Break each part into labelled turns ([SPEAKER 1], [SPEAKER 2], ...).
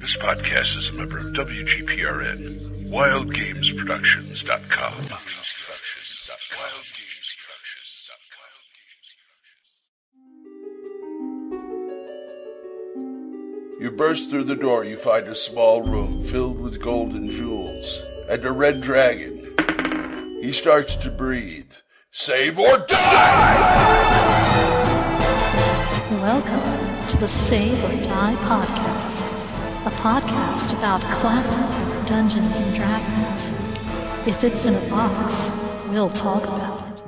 [SPEAKER 1] This podcast is a member of WGPRN, WildGamesProductions.com. You burst through the door, you find a small room filled with golden jewels, and a red dragon. He starts to breathe. Save or die!
[SPEAKER 2] Welcome to the Save or Die podcast, a podcast about classic Dungeons and Dragons. If it's in a box, we'll talk about it.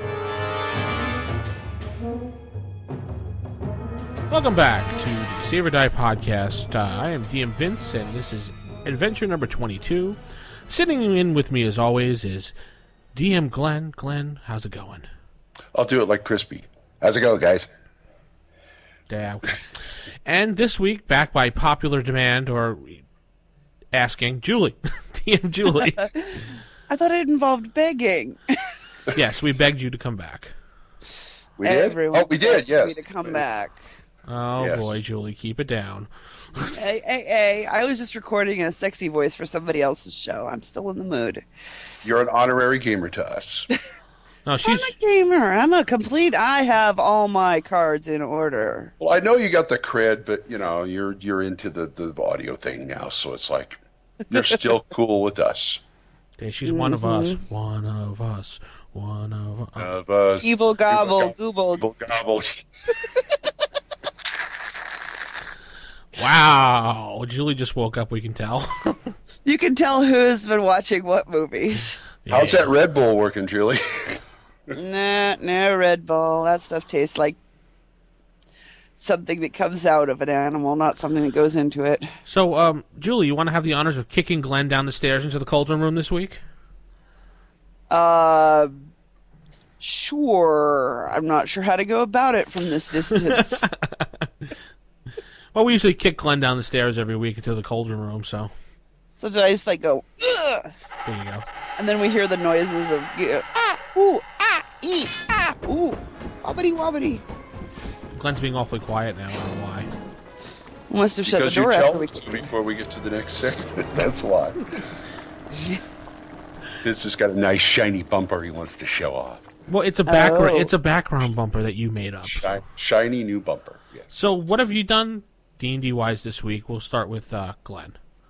[SPEAKER 3] Welcome back to the Save or Die podcast. I am DM Vince, and this is adventure number 22. Sitting in with me, as always, is DM Glenn. Glenn, how's it going?
[SPEAKER 1] I'll do it like Crispy. How's it going, guys?
[SPEAKER 3] Yeah. And this week, back by popular demand, or asking, Julie. DM Julie.
[SPEAKER 4] I thought it involved begging.
[SPEAKER 3] Yes, we begged you to come back.
[SPEAKER 1] We did?
[SPEAKER 4] Everyone
[SPEAKER 1] Oh, we did,
[SPEAKER 4] begs
[SPEAKER 1] yes.
[SPEAKER 4] me to come back.
[SPEAKER 3] Oh,
[SPEAKER 1] Yes.
[SPEAKER 3] boy, Julie, keep it down.
[SPEAKER 4] Hey, I was just recording a sexy voice for somebody else's show. I'm still in the mood.
[SPEAKER 1] You're an honorary gamer to us.
[SPEAKER 3] No,
[SPEAKER 4] I'm a gamer. I have all my cards in order.
[SPEAKER 1] Well, I know you got the cred, but, you know, you're into the audio thing now, so it's like, you're still cool with us.
[SPEAKER 3] Okay, she's one of us. One of us. One of us.
[SPEAKER 1] Of us.
[SPEAKER 4] Evil gobble, google.
[SPEAKER 1] Evil gobble.
[SPEAKER 3] Wow. Julie just woke up, we can tell.
[SPEAKER 4] You can tell who's been watching what movies.
[SPEAKER 1] How's that Red Bull working, Julie?
[SPEAKER 4] No Red Bull. That stuff tastes like something that comes out of an animal, not something that goes into it.
[SPEAKER 3] So, Julie, you want to have the honors of kicking Glenn down the stairs into the cauldron room this week?
[SPEAKER 4] Sure. I'm not sure how to go about it from this distance.
[SPEAKER 3] Well, we usually kick Glenn down the stairs every week into the cauldron room, so
[SPEAKER 4] Sometimes I just like go, ugh,
[SPEAKER 3] there you go.
[SPEAKER 4] and then we hear the noises of ooh, ee, ooh, wobbity wobbity.
[SPEAKER 3] Glenn's being awfully quiet now, I don't know why.
[SPEAKER 4] We must have shut
[SPEAKER 1] Because
[SPEAKER 4] the door
[SPEAKER 1] you
[SPEAKER 4] after
[SPEAKER 1] tell
[SPEAKER 4] we
[SPEAKER 1] us before we get to the next segment. That's why. This has got a nice shiny bumper he wants to show off.
[SPEAKER 3] Well, it's a background.
[SPEAKER 4] Oh.
[SPEAKER 3] It's a background bumper that you made up.
[SPEAKER 1] Shiny new bumper, yes.
[SPEAKER 3] So, what have you done D&D wise this week? We'll start with Glenn.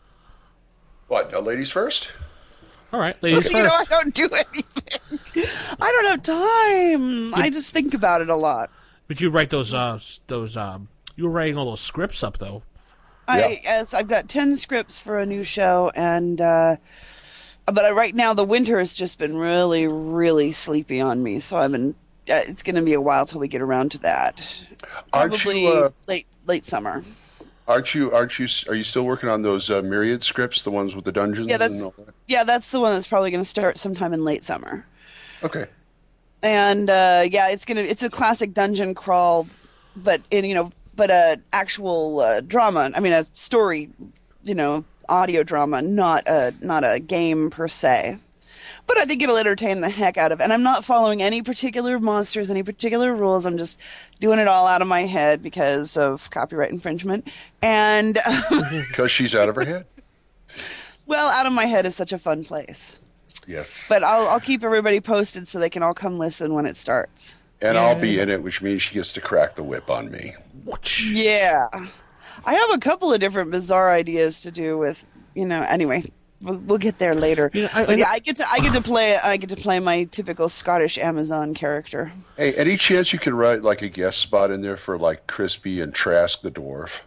[SPEAKER 1] What, ladies first?
[SPEAKER 3] All right, ladies
[SPEAKER 4] You know, I
[SPEAKER 3] first.
[SPEAKER 4] don't do anything. I don't have time. I just think about it a lot.
[SPEAKER 3] But you write those. You were writing all those scripts up though.
[SPEAKER 4] I've got 10 scripts for a new show, and but right now the winter has just been really, really sleepy on me. So I've been. It's going to be a while till we get around to that.
[SPEAKER 1] Aren't
[SPEAKER 4] Probably
[SPEAKER 1] you,
[SPEAKER 4] late summer.
[SPEAKER 1] are you still working on those Myriad scripts, the ones with the dungeons?
[SPEAKER 4] Yeah,
[SPEAKER 1] and all that?
[SPEAKER 4] that's the one that's probably going to start sometime in late summer.
[SPEAKER 1] Okay.
[SPEAKER 4] And it's a classic dungeon crawl, but a actual drama. I mean, a story, audio drama, not a game per se. But I think it'll entertain the heck out of it. And I'm not following any particular monsters, any particular rules. I'm just doing it all out of my head because of copyright infringement. And
[SPEAKER 1] Because she's out of her head?
[SPEAKER 4] well, out of my head is such a fun place.
[SPEAKER 1] Yes.
[SPEAKER 4] But I'll keep everybody posted so they can all come listen when it starts.
[SPEAKER 1] And I'll be in it, which means she gets to crack the whip on me.
[SPEAKER 4] Yeah. I have a couple of different bizarre ideas to do with, anyway, we'll get there later. I get to play my typical Scottish Amazon character.
[SPEAKER 1] Hey, any chance you could write like a guest spot in there for like Crispy and Trask the dwarf?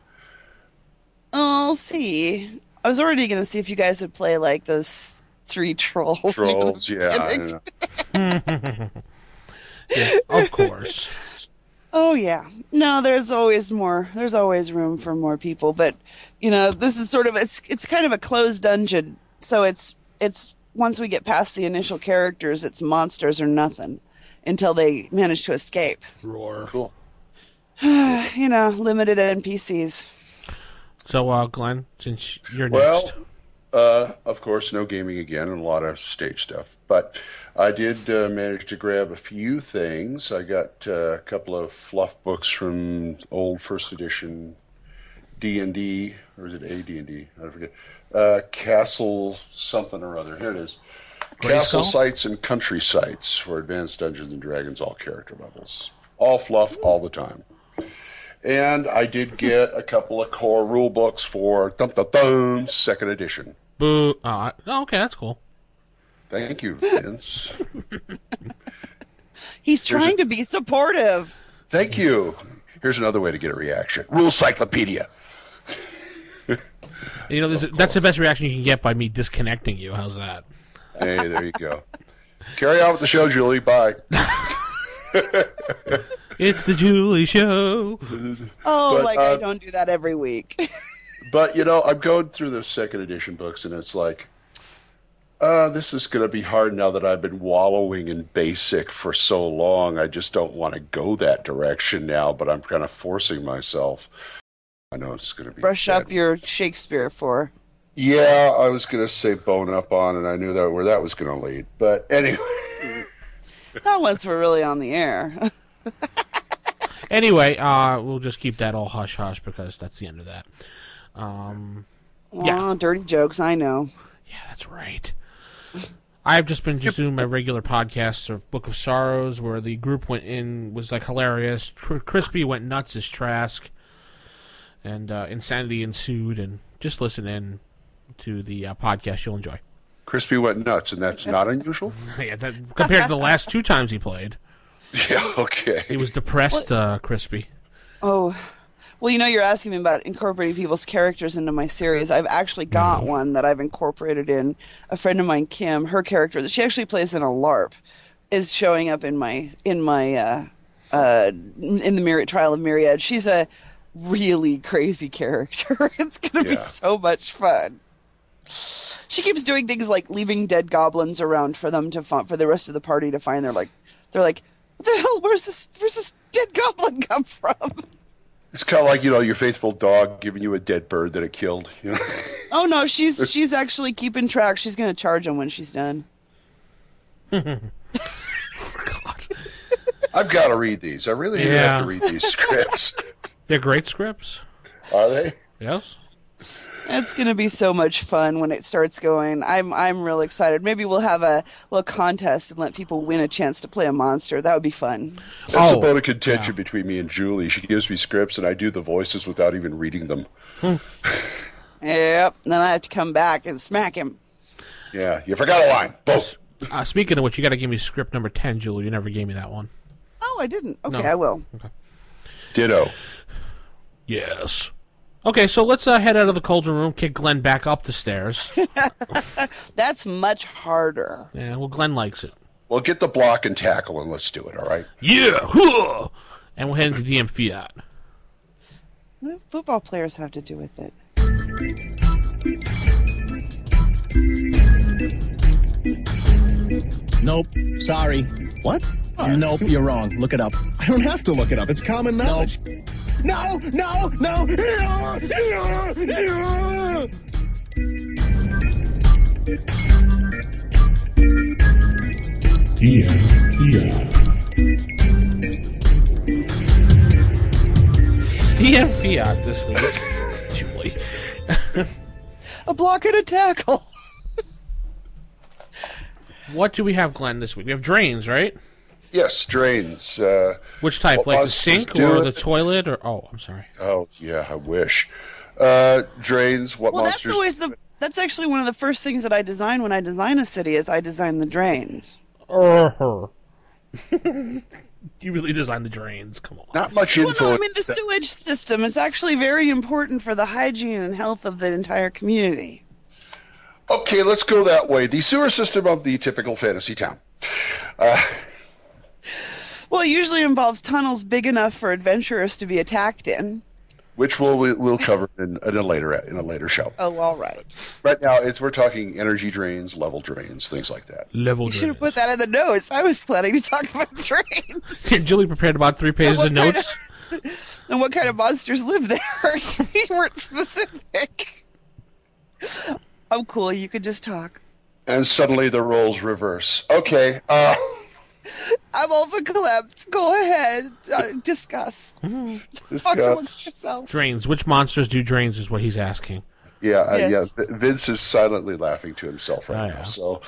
[SPEAKER 4] I'll see. I was already going to see if you guys would play like those 3 trolls.
[SPEAKER 1] Trolls, yeah. I know.
[SPEAKER 3] Yeah, of course.
[SPEAKER 4] Oh yeah. No, there's always more. There's always room for more people, but this is sort of it's kind of a closed dungeon. So it's once we get past the initial characters, it's monsters or nothing until they manage to escape.
[SPEAKER 3] Roar.
[SPEAKER 1] Cool.
[SPEAKER 4] Limited NPCs.
[SPEAKER 3] So, Glenn, since you're next.
[SPEAKER 1] Of course, no gaming again and a lot of stage stuff. But I did manage to grab a few things. I got a couple of fluff books from old first edition D&D, or is it AD&D? I forget. Castle something or other. Here it is. Castle sites and country sites for Advanced Dungeons and Dragons, all character levels. All fluff, all the time. And I did get a couple of core rule books for second edition.
[SPEAKER 3] Boo. Okay, that's cool.
[SPEAKER 1] Thank you, Vince.
[SPEAKER 4] He's trying to be supportive.
[SPEAKER 1] Thank you. Here's another way to get a reaction. Rule Cyclopedia.
[SPEAKER 3] You know, that's the best reaction you can get by me disconnecting you. How's that?
[SPEAKER 1] Hey, there you go. Carry on with the show, Julie. Bye.
[SPEAKER 3] It's the Julie Show.
[SPEAKER 4] Oh, I don't do that every week.
[SPEAKER 1] But, you know, I'm going through the second edition books, and it's like, this is going to be hard now that I've been wallowing in basic for so long. I just don't want to go that direction now, but I'm kind of forcing myself. I know it's going to be
[SPEAKER 4] Brush up your Shakespeare for.
[SPEAKER 1] Yeah, I was going to say bone up on, and I knew that where that was going to lead. But anyway.
[SPEAKER 4] Not once we're really on the air.
[SPEAKER 3] Anyway, we'll just keep that all hush-hush because that's the end of that. Yeah.
[SPEAKER 4] Dirty jokes, I know.
[SPEAKER 3] Yeah, that's right. I've just been doing my regular podcast of Book of Sorrows where the group was like hilarious. Crispy went nuts as Trask. And insanity ensued, and just listen in to the podcast. You'll enjoy.
[SPEAKER 1] Crispy went nuts, and that's not unusual?
[SPEAKER 3] Yeah, compared to the last 2 times he played.
[SPEAKER 1] Yeah, okay.
[SPEAKER 3] He was depressed, Crispy.
[SPEAKER 4] Oh, well, you know, you're asking me about incorporating people's characters into my series. I've actually got one that I've incorporated in. A friend of mine, Kim, her character that she actually plays in a LARP, is showing up in the Trial of Myriad. She's a really crazy character. It's gonna be so much fun. She keeps doing things like leaving dead goblins around for them for the rest of the party to find. They're like, what the hell? Where's this dead goblin come from?
[SPEAKER 1] It's kind of like, you know, your faithful dog giving you a dead bird that it killed. You know?
[SPEAKER 4] Oh no, she's actually keeping track. She's gonna charge him when she's done.
[SPEAKER 3] God.
[SPEAKER 1] I've got to read these. I really do have to read these scripts.
[SPEAKER 3] They're great scripts.
[SPEAKER 1] Are they?
[SPEAKER 3] Yes.
[SPEAKER 4] It's going to be so much fun when it starts going. I'm real excited. Maybe we'll have a little contest and let people win a chance to play a monster. That would be fun.
[SPEAKER 1] That's a bone of contention between me and Julie. She gives me scripts and I do the voices without even reading them.
[SPEAKER 4] Yep. And then I have to come back and smack him.
[SPEAKER 1] Yeah, you forgot a line. Both.
[SPEAKER 3] Speaking of which, you got to give me script number 10, Julie. You never gave me that one.
[SPEAKER 4] Oh, I didn't. Okay,
[SPEAKER 3] No.
[SPEAKER 4] I will.
[SPEAKER 3] Okay.
[SPEAKER 1] Ditto.
[SPEAKER 3] Yes. Okay, so let's head out of the cauldron room, kick Glenn back up the stairs.
[SPEAKER 4] That's much harder.
[SPEAKER 3] Yeah, well, Glenn likes it.
[SPEAKER 1] Well, get the block and tackle and let's do it, all right?
[SPEAKER 3] Yeah! Huh! And we'll head into DM Fiat.
[SPEAKER 4] What do football players have to do with it?
[SPEAKER 5] Nope. Sorry.
[SPEAKER 6] What?
[SPEAKER 5] Nope, you're wrong. Look it up.
[SPEAKER 6] I don't have to look it up. It's common knowledge.
[SPEAKER 5] No!
[SPEAKER 3] DM Fiat this week. Julie.
[SPEAKER 4] A block and a tackle.
[SPEAKER 3] What do we have, Glenn, this week? We have drains, right?
[SPEAKER 1] Yes, drains.
[SPEAKER 3] Which type?
[SPEAKER 1] What
[SPEAKER 3] Like the
[SPEAKER 1] monsters
[SPEAKER 3] sink
[SPEAKER 1] do
[SPEAKER 3] or
[SPEAKER 1] it?
[SPEAKER 3] the toilet? Or I'm sorry.
[SPEAKER 1] Oh, yeah, I wish. Drains, what
[SPEAKER 4] Well,
[SPEAKER 1] monsters...
[SPEAKER 4] that's actually one of the first things that I design when I design a city is I design the drains.
[SPEAKER 3] You really designed the drains. Come on.
[SPEAKER 1] Not much
[SPEAKER 4] Well,
[SPEAKER 1] info.
[SPEAKER 4] no, I mean the sewage system. It's actually very important for the hygiene and health of the entire community.
[SPEAKER 1] Okay, let's go that way. The sewer system of the typical fantasy town.
[SPEAKER 4] Well, it usually involves tunnels big enough for adventurers to be attacked in.
[SPEAKER 1] Which we'll cover in a later show.
[SPEAKER 4] Oh, all right.
[SPEAKER 1] Right now, we're talking energy drains, level drains, things like that.
[SPEAKER 3] Level
[SPEAKER 4] You should
[SPEAKER 3] drains.
[SPEAKER 4] have put that in the notes. I was planning to talk about drains.
[SPEAKER 3] Julie prepared about 3 pages of
[SPEAKER 4] What kind
[SPEAKER 3] notes.
[SPEAKER 4] And what kind of monsters live there? You weren't specific. I'm cool. You could just talk.
[SPEAKER 1] And suddenly the roles reverse. Okay.
[SPEAKER 4] I'm overclamped. Go ahead. Discuss. Talk amongst yourself.
[SPEAKER 3] Drains. Which monsters do drains is what he's asking.
[SPEAKER 1] Yeah,
[SPEAKER 4] Yes.
[SPEAKER 1] yeah. Vince is silently laughing to himself right
[SPEAKER 3] Oh,
[SPEAKER 1] now.
[SPEAKER 3] yeah.
[SPEAKER 1] So,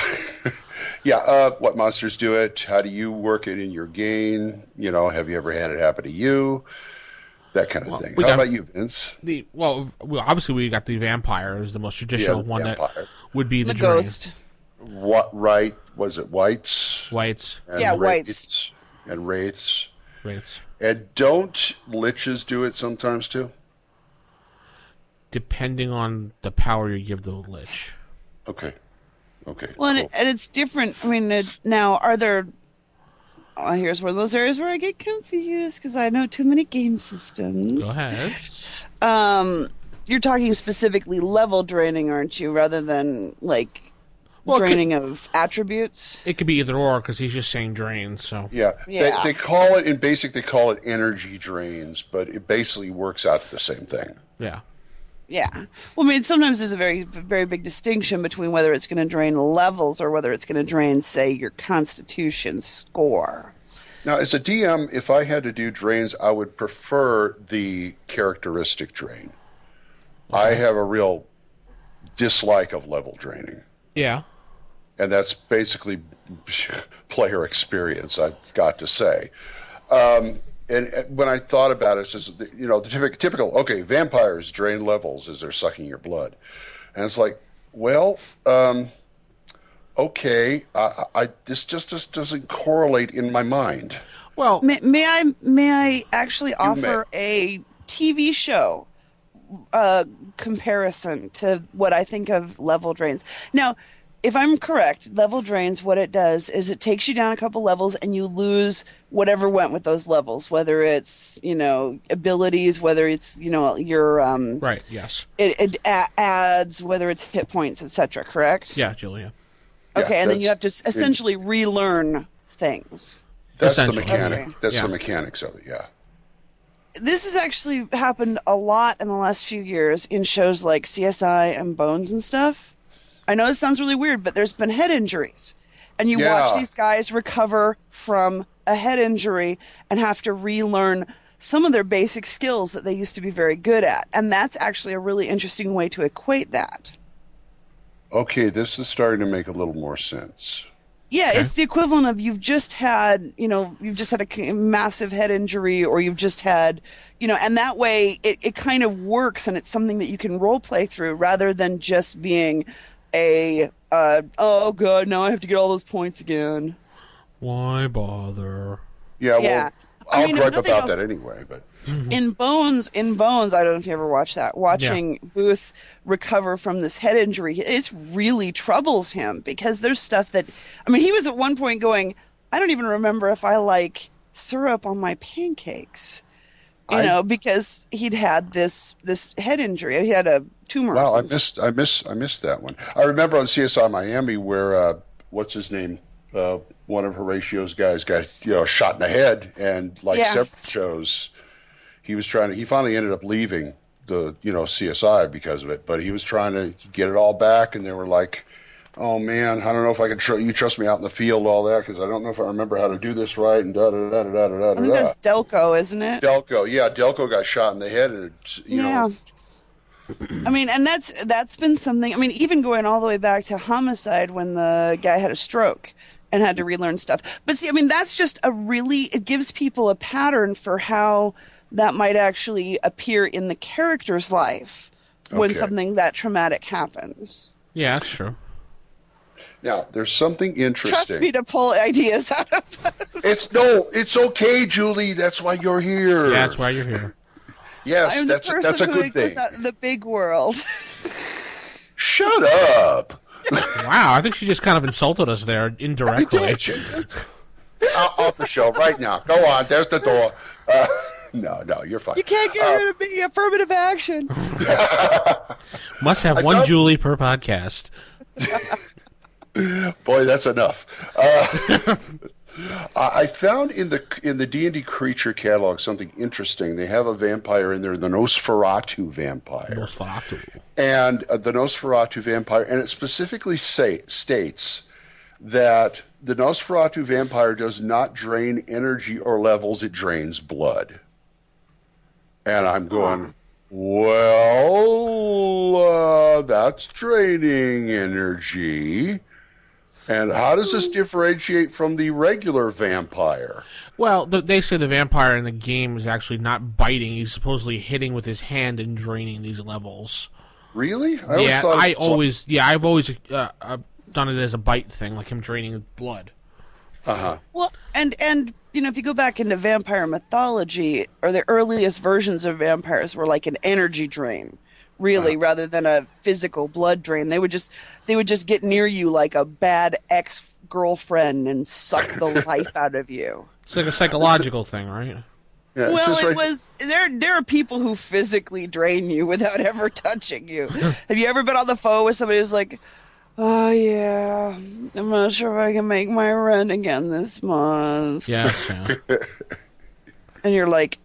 [SPEAKER 1] what monsters do it? How do you work it in your game? Have you ever had it happen to you? That kind of thing. How about you, Vince?
[SPEAKER 3] Obviously we got the vampire is the most traditional one
[SPEAKER 1] vampire.
[SPEAKER 3] that would be the
[SPEAKER 4] The
[SPEAKER 3] drain.
[SPEAKER 4] ghost.
[SPEAKER 1] What? Right? Was it whites?
[SPEAKER 3] Whites,
[SPEAKER 1] And
[SPEAKER 4] Yeah,
[SPEAKER 1] wraiths and wraiths.
[SPEAKER 3] wraiths.
[SPEAKER 1] And don't liches do it sometimes too?
[SPEAKER 3] Depending on the power you give the lich.
[SPEAKER 1] Okay.
[SPEAKER 4] Well,
[SPEAKER 1] cool.
[SPEAKER 4] and it's different. I mean, now, are there... here's one of those areas where I get confused because I know too many game systems.
[SPEAKER 3] Go ahead.
[SPEAKER 4] You're talking specifically level draining, aren't you, rather than,
[SPEAKER 3] Well,
[SPEAKER 4] draining of attributes?
[SPEAKER 3] It could be either or because he's just saying drains. So
[SPEAKER 1] Yeah.
[SPEAKER 4] Yeah.
[SPEAKER 1] They call it, in basic, they call it energy drains, but it basically works out to the same thing.
[SPEAKER 3] yeah.
[SPEAKER 4] Yeah. Well, I mean, sometimes there's a very, very big distinction between whether it's going to drain levels or whether it's going to drain, say, your Constitution score.
[SPEAKER 1] Now, as a DM, if I had to do drains, I would prefer the characteristic drain. I have a real dislike of level draining.
[SPEAKER 3] Yeah.
[SPEAKER 1] And that's basically player experience, I've got to say. And when I thought about it, it's the typical, okay, vampires drain levels as they're sucking your blood. And it's like, well, okay, this just doesn't correlate in my mind.
[SPEAKER 3] Well,
[SPEAKER 4] May I actually offer a TV show comparison to what I think of level drains? Now, if I'm correct, level drains, what it does is it takes you down a couple levels and you lose whatever went with those levels, whether it's, abilities, whether it's, your,
[SPEAKER 3] right. Yes.
[SPEAKER 4] it adds, whether it's hit points, etc. Correct?
[SPEAKER 3] Yeah, Julia.
[SPEAKER 4] Okay, and then you have to
[SPEAKER 1] that's-
[SPEAKER 4] essentially relearn things.
[SPEAKER 1] That's the
[SPEAKER 3] Essentially.
[SPEAKER 1] mechanic.
[SPEAKER 4] Okay.
[SPEAKER 1] That's
[SPEAKER 3] Yeah.
[SPEAKER 1] the mechanics of it, yeah.
[SPEAKER 4] This has actually happened a lot in the last few years in shows like CSI and Bones and stuff. I know it sounds really weird, but there's been head injuries. And you
[SPEAKER 1] Yeah.
[SPEAKER 4] watch these guys recover from a head injury and have to relearn some of their basic skills that they used to be very good at. And that's actually a really interesting way to equate that.
[SPEAKER 1] Okay, this is starting to make a little more sense.
[SPEAKER 4] Yeah, it's the equivalent of you've just had a massive head injury, or you've just had, and that way it kind of works, and it's something that you can role play through rather than just being oh god, now I have to get all those points again.
[SPEAKER 3] Why bother?
[SPEAKER 1] Yeah,
[SPEAKER 4] Yeah.
[SPEAKER 1] well,
[SPEAKER 4] I
[SPEAKER 1] I'll
[SPEAKER 4] mean, if
[SPEAKER 1] gripe
[SPEAKER 4] nothing
[SPEAKER 1] about
[SPEAKER 4] else-
[SPEAKER 1] that anyway, but
[SPEAKER 4] In Bones, I don't know if you ever watched that. Watching Booth recover from this head injury, it really troubles him because there's stuff that, he was at one point going, I don't even remember if I like syrup on my pancakes, because he'd had this head injury. He had a tumor. or
[SPEAKER 1] wow,
[SPEAKER 4] something.
[SPEAKER 1] I missed that one. I remember on CSI Miami where what's his name? One of Horatio's guys got shot in the head, and several shows, he finally ended up leaving the CSI because of it. But he was trying to get it all back, and they were like, "Oh man, I don't know if I can you trust me out in the field, all that, because I don't know if I remember how to do this right." And da da da da da da da.
[SPEAKER 4] I think that's Delco, isn't it?
[SPEAKER 1] Delco got shot in the head, and
[SPEAKER 4] Yeah. And that's been something. Even going all the way back to Homicide when the guy had a stroke and had to relearn stuff. But see, that's just it gives people a pattern for how that might actually appear in the character's life when
[SPEAKER 1] Okay.
[SPEAKER 4] something that traumatic happens.
[SPEAKER 3] Yeah, that's true.
[SPEAKER 1] Now, there's something interesting.
[SPEAKER 4] Trust me to pull ideas out of that.
[SPEAKER 1] It's okay, Julie. That's why you're here.
[SPEAKER 3] Yeah, that's why you're here.
[SPEAKER 1] Yes,
[SPEAKER 4] I'm
[SPEAKER 1] that's
[SPEAKER 4] the person
[SPEAKER 1] a
[SPEAKER 4] who
[SPEAKER 1] good thing.
[SPEAKER 4] goes out in the big world.
[SPEAKER 1] Shut up.
[SPEAKER 3] Wow, I think she just kind of insulted us there indirectly.
[SPEAKER 1] Off the show right now. Go on. There's the door. No, you're fine.
[SPEAKER 4] You can't get rid of me. Affirmative action.
[SPEAKER 3] Must have one
[SPEAKER 1] thought-
[SPEAKER 3] Julie per podcast.
[SPEAKER 1] Boy, that's enough. I found in the D&D creature catalog something interesting. They have a vampire in there, the Nosferatu vampire.
[SPEAKER 3] Nosferatu.
[SPEAKER 1] And the Nosferatu vampire, and it specifically states that the Nosferatu vampire does not drain energy or levels, it drains blood. And I'm going, well, that's draining energy. And how does this differentiate from the regular vampire?
[SPEAKER 3] Well, they say the vampire in the game is actually not biting. He's supposedly hitting with his hand and draining these levels.
[SPEAKER 1] Really?
[SPEAKER 3] I've always done it as a bite thing, like him draining blood.
[SPEAKER 1] Uh-huh.
[SPEAKER 4] Well, and if you go back into vampire mythology, or the earliest versions of vampires were like an energy drain, really, rather than a physical blood drain. They would just get near you like a bad ex-girlfriend and suck the life out of you.
[SPEAKER 3] It's like a psychological thing, right?
[SPEAKER 1] Yeah,
[SPEAKER 4] Well, there are people who physically drain you without ever touching you. Have you ever been on the phone with somebody who's like, oh yeah, I'm not sure if I can make my rent again this month.
[SPEAKER 3] Yes, yeah.
[SPEAKER 4] And you're like,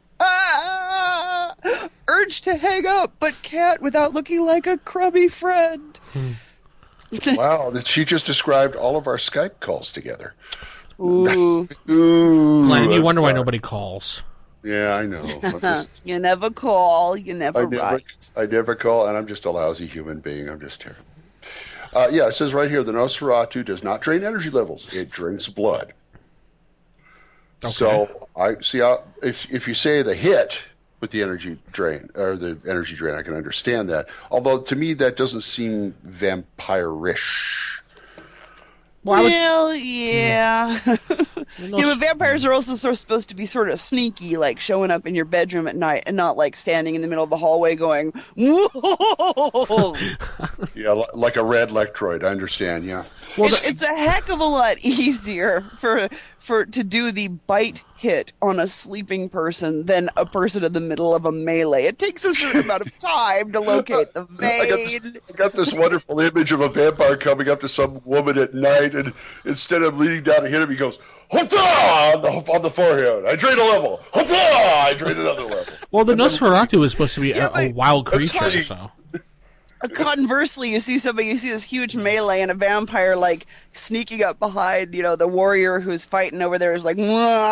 [SPEAKER 4] urge to hang up, but can't without looking like a crummy friend.
[SPEAKER 1] Wow, she just described all of our Skype calls together.
[SPEAKER 4] Ooh.
[SPEAKER 3] Glenn, you wonder why nobody calls.
[SPEAKER 1] Yeah, I know.
[SPEAKER 4] You never call, you never write.
[SPEAKER 1] I never call, and I'm just a lousy human being. I'm just terrible. Yeah, it says right here, the Nosferatu does not drain energy levels. It drains blood. Okay. So, if you say the hit with the energy drain, I can understand that. Although, to me, that doesn't seem vampire-ish.
[SPEAKER 4] Well, yeah. But vampires are also supposed to be sort of sneaky, like showing up in your bedroom at night and not like standing in the middle of the hallway going, whoa!
[SPEAKER 1] Yeah, like a red Lectroid, I understand, yeah.
[SPEAKER 4] Well, it's a heck of a lot easier to do the bite hit on a sleeping person than a person in the middle of a melee. It takes a certain amount of time to locate the vein.
[SPEAKER 1] I got this wonderful image of a vampire coming up to some woman at night, and instead of leaning down to hit him, he goes, "Hota!" on the forehead. I drain a level. Hota! I drain another level.
[SPEAKER 3] Well, the Nosferatu is supposed to be a wild creature, so.
[SPEAKER 4] Conversely, you see this huge melee, and a vampire like sneaking up behind, the warrior who's fighting over there is like,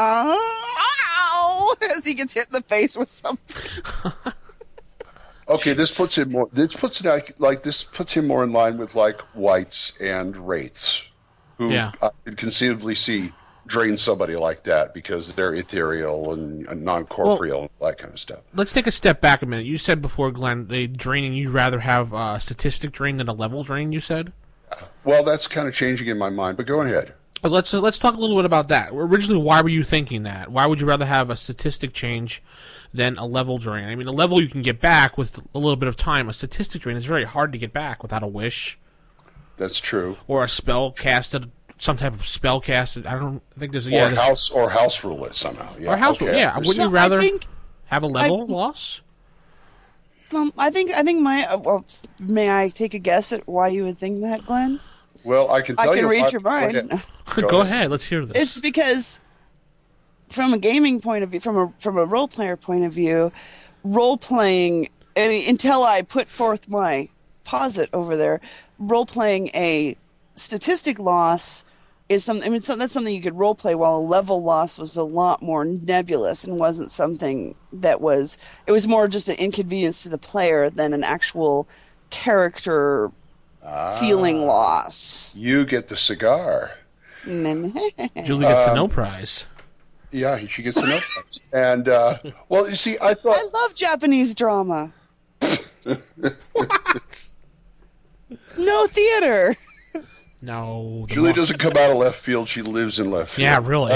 [SPEAKER 4] "Ow!" as he gets hit in the face with something.
[SPEAKER 1] Okay, this puts him more in line with like wights and wraiths, who I could conceivably see drain somebody like that because they're ethereal and non-corporeal, that kind of stuff.
[SPEAKER 3] Let's take a step back a minute. You said before, Glenn, you'd rather have a statistic drain than a level drain, you said?
[SPEAKER 1] Well, that's kind of changing in my mind, but go ahead.
[SPEAKER 3] Let's talk a little bit about that. Originally, why were you thinking that? Why would you rather have a statistic change than a level drain? I mean, a level you can get back with a little bit of time. A statistic drain is very hard to get back without a wish.
[SPEAKER 1] That's true.
[SPEAKER 3] Or a spell casted. Some type of spell casted. I think there's
[SPEAKER 1] house rule it somehow. Yeah.
[SPEAKER 3] Or house rule. Yeah. Wouldn't you rather have a level loss?
[SPEAKER 4] I think may I take a guess at why you would think that, Glenn?
[SPEAKER 1] Well, I can tell you.
[SPEAKER 4] I can read your mind.
[SPEAKER 3] Go ahead. Let's hear this.
[SPEAKER 4] It's because, from a gaming point of view, from a role player point of view, role playing. I mean, until I put forth my posit over there, role playing a statistic loss is something. I mean, that's something you could role play. While a level loss was a lot more nebulous and wasn't something that was. It was more just an inconvenience to the player than an actual character feeling loss.
[SPEAKER 1] You get the cigar.
[SPEAKER 3] Julie gets the no prize.
[SPEAKER 1] Yeah, she gets the no prize. And well, you see, I
[SPEAKER 4] love Japanese drama. No theater.
[SPEAKER 3] No.
[SPEAKER 1] Julie doesn't come out of left field. She lives in left field.
[SPEAKER 3] Yeah, really.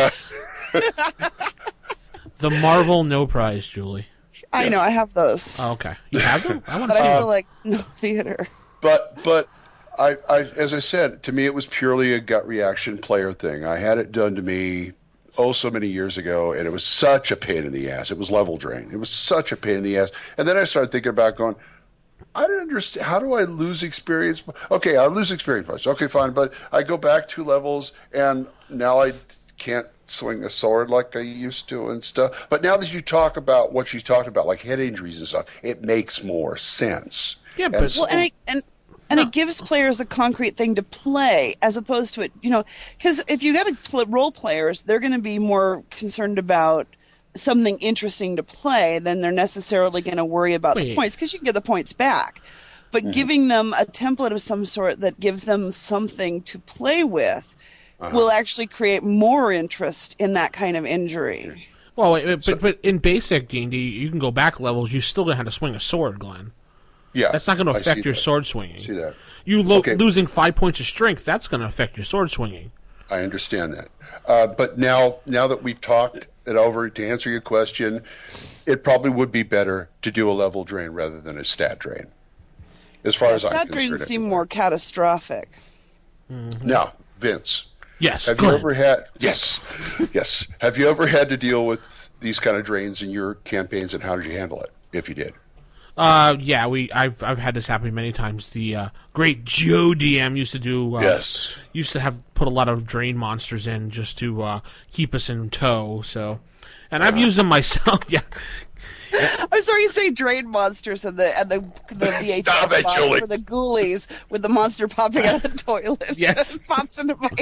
[SPEAKER 3] The Marvel no prize, Julie.
[SPEAKER 4] I know, I have those.
[SPEAKER 3] Oh, okay. You have them? I want
[SPEAKER 4] but
[SPEAKER 3] to see
[SPEAKER 4] I
[SPEAKER 3] them.
[SPEAKER 4] still like no theater.
[SPEAKER 1] But I, as I said, to me it was purely a gut reaction player thing. I had it done to me so many years ago, and it was such a pain in the ass. It was level drain. It was such a pain in the ass. And then I started thinking about going, I don't understand. How do I lose experience? Okay, I lose experience points. Okay, fine. But I go back 2 levels, and now I can't swing a sword like I used to and stuff. But now that you talk about what you talked about, like head injuries and stuff, it makes more sense.
[SPEAKER 3] Yeah, but
[SPEAKER 4] And it gives players a concrete thing to play, as opposed to it, because if you got role players, they're going to be more concerned about something interesting to play than they're necessarily going to worry about the points, because you can get the points back. But giving them a template of some sort that gives them something to play with will actually create more interest in that kind of injury.
[SPEAKER 3] Well, but in basic D&D, you can go back levels. You still gonna have to swing a sword, Glenn.
[SPEAKER 1] Yeah,
[SPEAKER 3] that's not going to affect your sword swinging.
[SPEAKER 1] I see that.
[SPEAKER 3] You losing 5 points of strength, that's going to affect your sword swinging.
[SPEAKER 1] I understand that. But now that we've talked it over, to answer your question, it probably would be better to do a level drain rather than a stat drain. As far as I'm concerned.
[SPEAKER 4] Stat drains seem more catastrophic.
[SPEAKER 1] Mm-hmm. Now, Vince.
[SPEAKER 3] Yes.
[SPEAKER 1] Have you ever had? Yes. Have you ever had to deal with these kind of drains in your campaigns, and how did you handle it, if you did?
[SPEAKER 3] Yeah, I've had this happen many times. The great Joe DM used to do. Used to have put a lot of drain monsters in just to keep us in tow. So, and I've used them myself. Yeah.
[SPEAKER 4] I'm sorry you say drain monsters and the VHS box
[SPEAKER 1] Julie.
[SPEAKER 4] for the ghoulies with the monster popping out of the toilet.
[SPEAKER 3] Yes.
[SPEAKER 4] It pops into my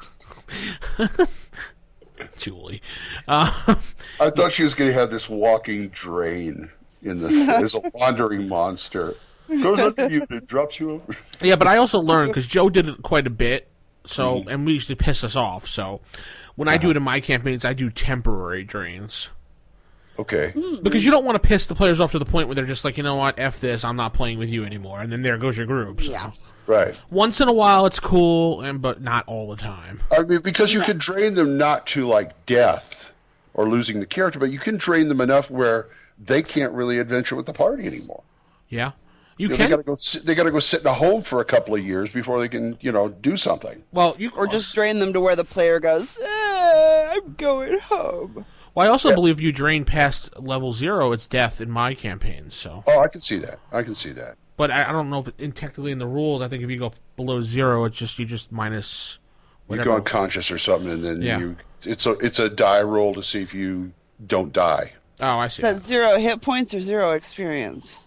[SPEAKER 4] head.
[SPEAKER 3] Julie.
[SPEAKER 1] I thought she was going to have this walking drain as a wandering monster. Goes under you and drops you over.
[SPEAKER 3] Yeah, but I also learned, because Joe did it quite a bit, so and we used to piss us off. So when I do it in my campaigns, I do temporary drains.
[SPEAKER 1] Okay.
[SPEAKER 3] Because you don't want to piss the players off to the point where they're just like, you know what, F this, I'm not playing with you anymore. And then there goes your group. So.
[SPEAKER 4] Yeah.
[SPEAKER 1] Right.
[SPEAKER 3] Once in a while it's cool, but not all the time.
[SPEAKER 1] I mean, because you can drain them not to, like, death or losing the character, but you can drain them enough where they can't really adventure with the party anymore.
[SPEAKER 3] Yeah.
[SPEAKER 1] They got to go sit in a home for a couple of years before they can, do something.
[SPEAKER 3] Well,
[SPEAKER 4] or just drain them to where the player goes, I'm going home.
[SPEAKER 3] Well, I also believe you drain past level 0, it's death in my campaigns. So.
[SPEAKER 1] Oh, I can see that.
[SPEAKER 3] But I don't know if technically in the rules, I think if you go below 0, you just minus whatever.
[SPEAKER 1] You go unconscious or something, and then it's a die roll to see if you don't die.
[SPEAKER 3] Oh, I see.
[SPEAKER 4] Is that 0 hit points or 0 experience?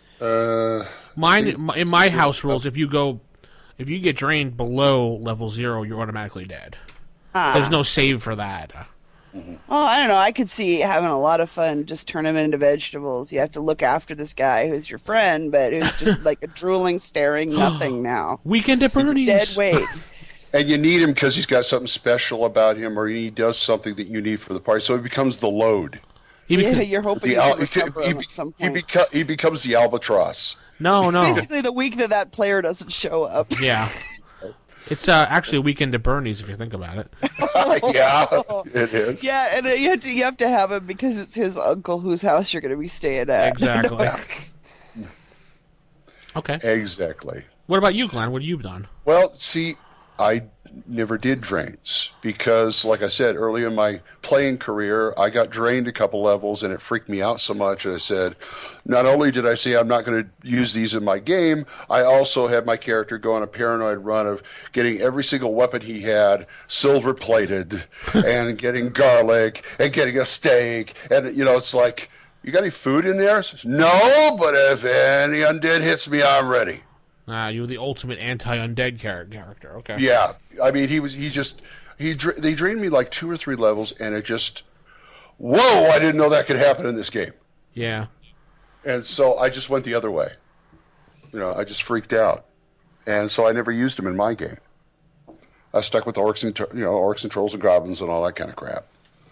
[SPEAKER 3] Mine in my house rules, if you get drained below level 0, you're automatically dead. There's no save for that.
[SPEAKER 4] Oh, I don't know. I could see having a lot of fun. Just turn them into vegetables. You have to look after this guy who's your friend, but who's just like a drooling, staring nothing now.
[SPEAKER 3] Weekend at Bernie's.
[SPEAKER 4] Dead weight.
[SPEAKER 1] And you need him because he's got something special about him, or he does something that you need for the party. So he becomes the load.
[SPEAKER 4] You're hoping you recover him at some point.
[SPEAKER 1] He becomes the albatross.
[SPEAKER 3] No.
[SPEAKER 4] Basically the week that player doesn't show up.
[SPEAKER 3] Yeah. It's actually a Weekend at Bernie's if you think about it.
[SPEAKER 1] Yeah, it is.
[SPEAKER 4] Yeah, and you have to have him because it's his uncle whose house you're going to be staying at.
[SPEAKER 3] Exactly. Okay.
[SPEAKER 1] Exactly.
[SPEAKER 3] What about you, Glenn? What have you done?
[SPEAKER 1] Well, see, I never did drains because, like I said, early in my playing career, I got drained a couple levels and it freaked me out so much. And I said, not only did I say I'm not going to use these in my game, I also had my character go on a paranoid run of getting every single weapon he had silver plated and getting garlic and getting a steak. And, it's like, you got any food in there? Says, no, but if any undead hits me, I'm ready.
[SPEAKER 3] You were the ultimate anti-undead character. Okay.
[SPEAKER 1] Yeah, I mean, they drained me like 2 or 3 levels, and it just, whoa! I didn't know that could happen in this game.
[SPEAKER 3] Yeah. And
[SPEAKER 1] so I just went the other way. I just freaked out, and so I never used them in my game. I stuck with orcs and trolls and goblins and all that kind of crap.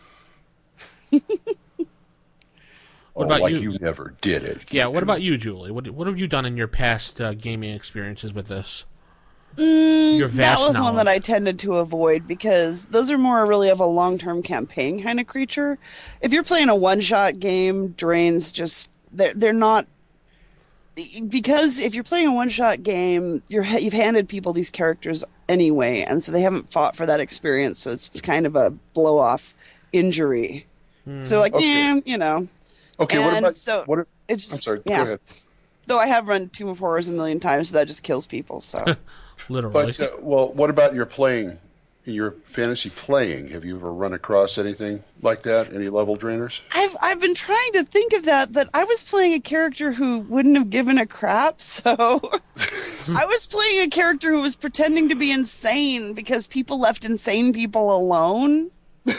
[SPEAKER 3] What about you?
[SPEAKER 1] You never did it.
[SPEAKER 3] Yeah, what about you, Julie? What have you done in your past gaming experiences with this?
[SPEAKER 4] That was one that I tended to avoid because those are more really of a long-term campaign kind of creature. If you're playing a one-shot game, drains they're not... Because if you're playing a one-shot game, you've handed people these characters anyway, and so they haven't fought for that experience, so it's kind of a blow-off injury. So
[SPEAKER 1] Okay,
[SPEAKER 4] and
[SPEAKER 1] I'm sorry, go ahead.
[SPEAKER 4] Though I have run Tomb of Horrors a million times, but that just kills people, so.
[SPEAKER 3] Literally.
[SPEAKER 1] But, what about your fantasy playing? Have you ever run across anything like that? Any level drainers?
[SPEAKER 4] I've been trying to think of that, but I was playing a character who wouldn't have given a crap, so. I was playing a character who was pretending to be insane because people left insane people alone.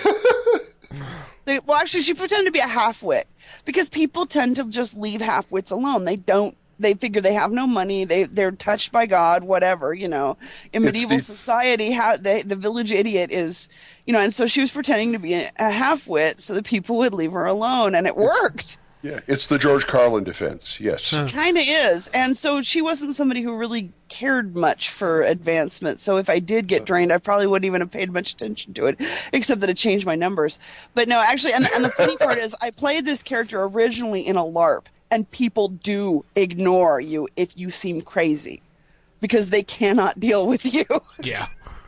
[SPEAKER 4] Well, actually, she pretended to be a half-wit because people tend to just leave half-wits alone. They figure they have no money. They're touched by God, whatever, In medieval society, the village idiot is, and so she was pretending to be a half-wit so that people would leave her alone, and it worked.
[SPEAKER 1] Yeah, it's the George Carlin defense, yes.
[SPEAKER 4] Kind of is. And so she wasn't somebody who really cared much for advancement. So if I did get drained, I probably wouldn't even have paid much attention to it, except that it changed my numbers. But no, actually, and the funny part is I played this character originally in a LARP, and people do ignore you if you seem crazy because they cannot deal with you.
[SPEAKER 3] Yeah.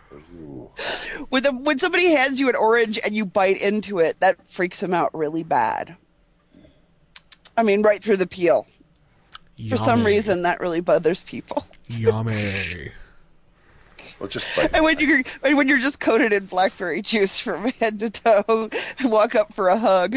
[SPEAKER 4] When somebody hands you an orange and you bite into it, that freaks them out really bad. I mean, right through the peel.
[SPEAKER 3] Yummy.
[SPEAKER 4] For some reason, that really bothers people.
[SPEAKER 3] Yummy.
[SPEAKER 1] Well, just bite.
[SPEAKER 4] And when you're just coated in blackberry juice from head to toe, and walk up for a hug.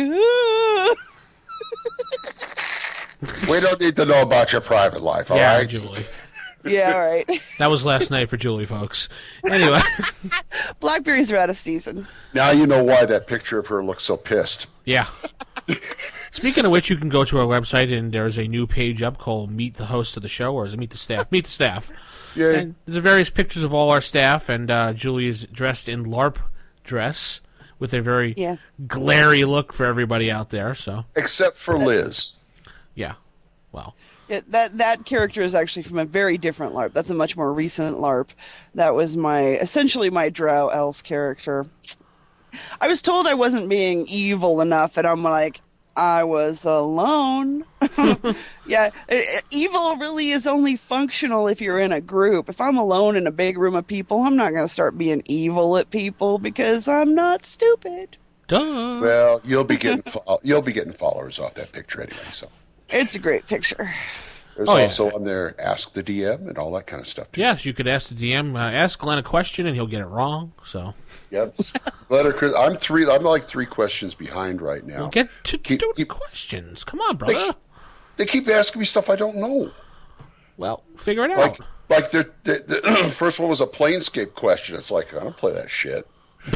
[SPEAKER 1] We don't need to know about your private life, all right?
[SPEAKER 3] Julie.
[SPEAKER 4] Yeah, all right.
[SPEAKER 3] That was last night for Julie, folks. Anyway.
[SPEAKER 4] Blackberries are out of season.
[SPEAKER 1] Now you know why that picture of her looks so pissed.
[SPEAKER 3] Yeah. Speaking of which, you can go to our website, and there's a new page up called Meet the Host of the Show, or is it Meet the Staff? Meet the Staff.
[SPEAKER 1] Yeah.
[SPEAKER 3] And there's various pictures of all our staff, and Julie is dressed in LARP dress with a very glary look for everybody out there. So,
[SPEAKER 1] except for Liz.
[SPEAKER 3] Yeah. Well.
[SPEAKER 4] That character is actually from a very different LARP. That's a much more recent LARP. That was essentially my drow elf character. I was told I wasn't being evil enough, and I'm like, I was alone. Yeah, evil really is only functional if you're in a group. If I'm alone in a big room of people, I'm not going to start being evil at people because I'm not stupid.
[SPEAKER 3] Duh.
[SPEAKER 1] Well, you'll be getting followers off that picture anyway. So
[SPEAKER 4] it's a great picture.
[SPEAKER 1] There's also on there, ask the DM and all that kind of stuff too.
[SPEAKER 3] Yes, you could ask the DM, ask Glenn a question, and he'll get it wrong. So.
[SPEAKER 1] Yep. Glenn or Chris, I'm like 3 questions behind right now.
[SPEAKER 3] Well, get to the questions. Come on, brother.
[SPEAKER 1] They keep asking me stuff I don't know.
[SPEAKER 3] Well, figure it out.
[SPEAKER 1] Like the first one was a Planescape question. It's like, I don't play that shit.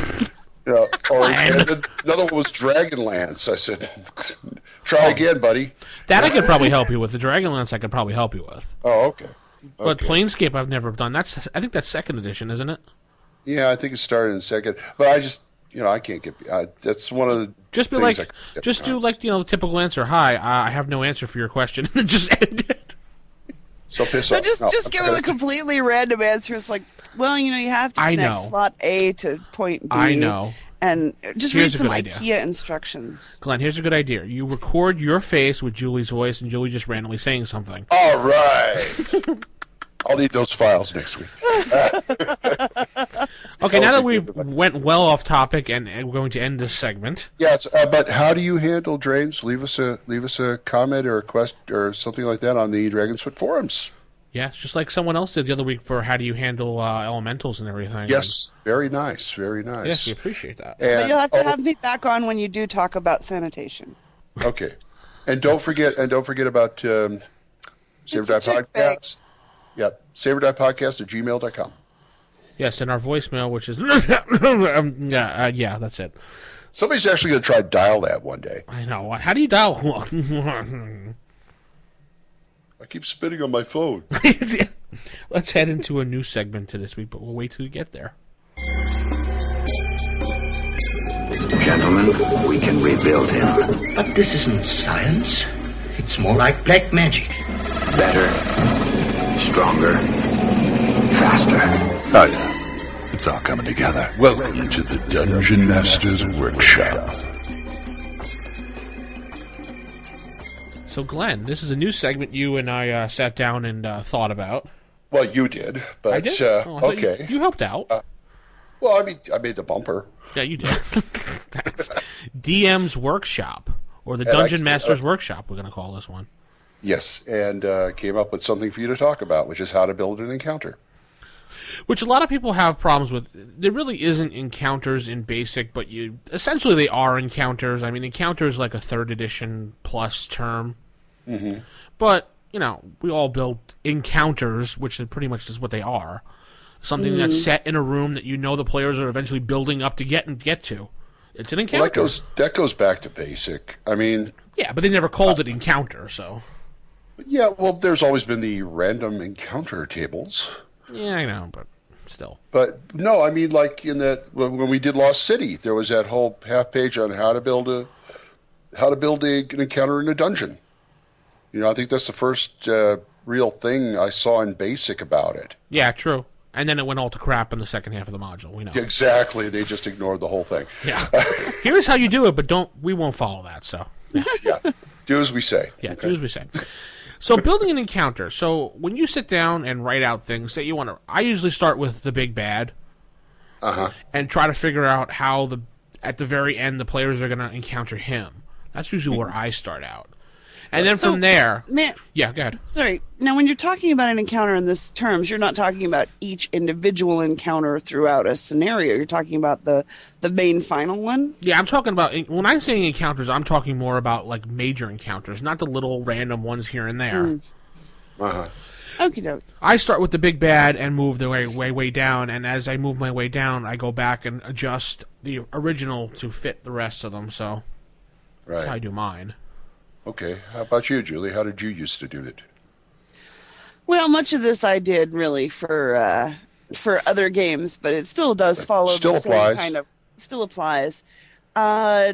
[SPEAKER 1] And another one was Dragonlance. I said, try again, buddy.
[SPEAKER 3] That I could probably help you with. The Dragonlance I could probably help you with.
[SPEAKER 1] Oh, okay.
[SPEAKER 3] But Planescape I've never done. I think that's 2nd edition, isn't it?
[SPEAKER 1] Yeah, I think it started in 2nd. But I just, I can't get. That's one of the.
[SPEAKER 3] Just be like, do like the typical answer. Hi, I have no answer for your question. Just end it.
[SPEAKER 1] So piss off.
[SPEAKER 4] Just give them a completely random answer. It's like, well, you have to connect slot A to point B.
[SPEAKER 3] I know.
[SPEAKER 4] And just read some IKEA instructions.
[SPEAKER 3] Glenn, here's a good idea. You record your face with Julie's voice, and Julie just randomly saying something.
[SPEAKER 1] All right. I'll need those files next week.
[SPEAKER 3] Okay, now that we've went well off topic, and we're going to end this segment.
[SPEAKER 1] Yes, but how do you handle drains? Leave us a comment or a question or something like that on the Dragon's Foot forums.
[SPEAKER 3] Yeah, it's just like someone else did the other week for how do you handle elementals and everything.
[SPEAKER 1] Yes, very nice, very nice.
[SPEAKER 3] Yes, we appreciate that.
[SPEAKER 4] But you'll have to have me back on when you do talk about sanitation.
[SPEAKER 1] Okay, and don't forget about Saber Die Podcast. Yep, SaberDiePodcast@gmail.com.
[SPEAKER 3] Yes, and our voicemail, which is yeah, that's it.
[SPEAKER 1] Somebody's actually going to try to dial that one day.
[SPEAKER 3] I know. How do you dial?
[SPEAKER 1] I keep spitting on my phone.
[SPEAKER 3] Let's head into a new segment to this week, but we'll wait till we get there.
[SPEAKER 7] Gentlemen, we can rebuild him.
[SPEAKER 8] But this isn't science. It's more like black magic.
[SPEAKER 7] Better, stronger, faster.
[SPEAKER 9] Oh, yeah. It's all coming together.
[SPEAKER 1] Welcome to the Dungeon Master's Workshop.
[SPEAKER 3] So, Glenn, this is a new segment you and I sat down and thought about.
[SPEAKER 1] Well, you did, but
[SPEAKER 3] I did?
[SPEAKER 1] okay.
[SPEAKER 3] You helped out.
[SPEAKER 1] Well, I mean, I made the bumper.
[SPEAKER 3] Yeah, you did. Thanks. DM's Workshop, or the Dungeon Master's Workshop, we're going to call this one.
[SPEAKER 1] Yes, and came up with something for you to talk about, which is how to build an encounter.
[SPEAKER 3] Which a lot of people have problems with. There really isn't encounters in BASIC, but essentially they are encounters. I mean, encounter is like a 3rd edition plus term. Mm-hmm. But we all build encounters, which is pretty much just what they are. Something that's set in a room that the players are eventually building up to get to. It's an encounter.
[SPEAKER 1] Well, that goes back to basic. I mean...
[SPEAKER 3] Yeah, but they never called it encounter, so...
[SPEAKER 1] Yeah, well, there's always been the random encounter tables.
[SPEAKER 3] Yeah, I know, but still.
[SPEAKER 1] But, no, I mean, like when we did Lost City, there was that whole half page on how to build an encounter in a dungeon. I think that's the first real thing I saw in basic about it.
[SPEAKER 3] Yeah, true. And then it went all to crap in the second half of the module. We know.
[SPEAKER 1] Exactly. They just ignored the whole thing.
[SPEAKER 3] Yeah. Here's how you do it, but we won't follow that. So.
[SPEAKER 1] Yeah. Do as we say.
[SPEAKER 3] Yeah. Okay. Do as we say. So building an encounter. So when you sit down and write out things that you want to, I usually start with the big bad. And try to figure out how at the very end the players are going to encounter him. That's usually where I start out. And then from there... yeah, go ahead.
[SPEAKER 4] Sorry. Now, when you're talking about an encounter in this terms, you're not talking about each individual encounter throughout a scenario. You're talking about the main final one?
[SPEAKER 3] Yeah, I'm talking about... When I'm saying encounters, I'm talking more about, like, major encounters, not the little random ones here and there.
[SPEAKER 4] Okie doke.
[SPEAKER 3] I start with the big bad and move the way down, and as I move my way down, I go back and adjust the original to fit the rest of them, so... That's how I do mine.
[SPEAKER 1] Okay. How about you, Julie? How did you used to do it?
[SPEAKER 4] Well, much of this I did really for other games, but it still does follow the same kind of... Still applies. My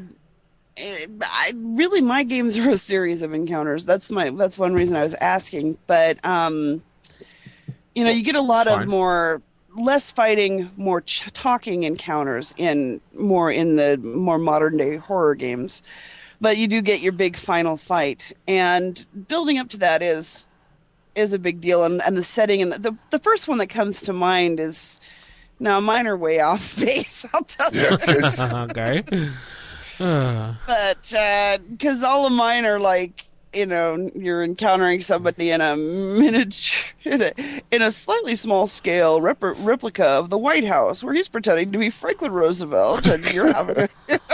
[SPEAKER 4] games are a series of encounters. That's one reason I was asking. But, you get a lot of less fighting, more talking encounters in the more modern day horror games. But you do get your big final fight, and building up to that is a big deal. And the setting, and the first one that comes to mind is, now mine are way off base, I'll tell you.
[SPEAKER 3] Okay.
[SPEAKER 4] But because all of mine are like, you're encountering somebody in a miniature, in a slightly small scale replica of the White House, where he's pretending to be Franklin Roosevelt, and you're having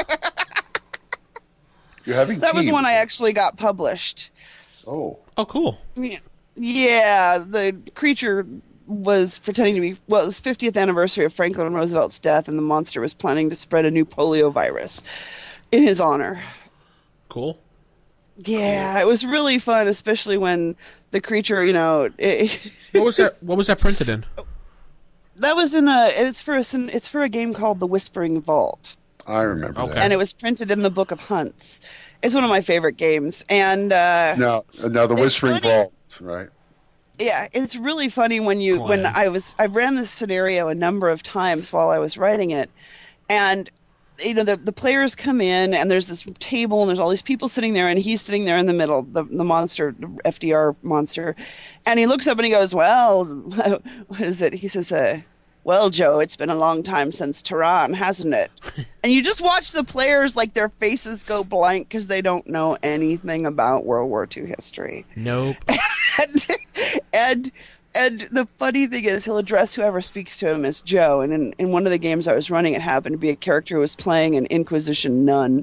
[SPEAKER 4] that was one I actually got published.
[SPEAKER 1] Oh,
[SPEAKER 3] cool.
[SPEAKER 4] Yeah, the creature was pretending to be, it was 50th anniversary of Franklin Roosevelt's death, and the monster was planning to spread a new polio virus in his honor.
[SPEAKER 3] Cool.
[SPEAKER 4] Yeah, it was really fun, especially when the creature,
[SPEAKER 3] What was that printed in?
[SPEAKER 4] That was it's for a game called The Whispering Vault.
[SPEAKER 1] I remember that.
[SPEAKER 4] And it was printed in the Book of Hunts. It's one of my favorite games. And
[SPEAKER 1] now The Whispering Vault, right?
[SPEAKER 4] Yeah, it's really funny when I ran this scenario a number of times while I was writing it, and the players come in and there's this table and there's all these people sitting there, and he's sitting there in the middle, the monster, the FDR monster, and he looks up and he goes, "Well, what is it?" He says, "Well, Joe, it's been a long time since Tehran, hasn't it?" And you just watch the players, like, their faces go blank because they don't know anything about World War II history.
[SPEAKER 3] Nope.
[SPEAKER 4] And the funny thing is, he'll address whoever speaks to him as Joe. And in one of the games I was running, it happened to be a character who was playing an Inquisition nun.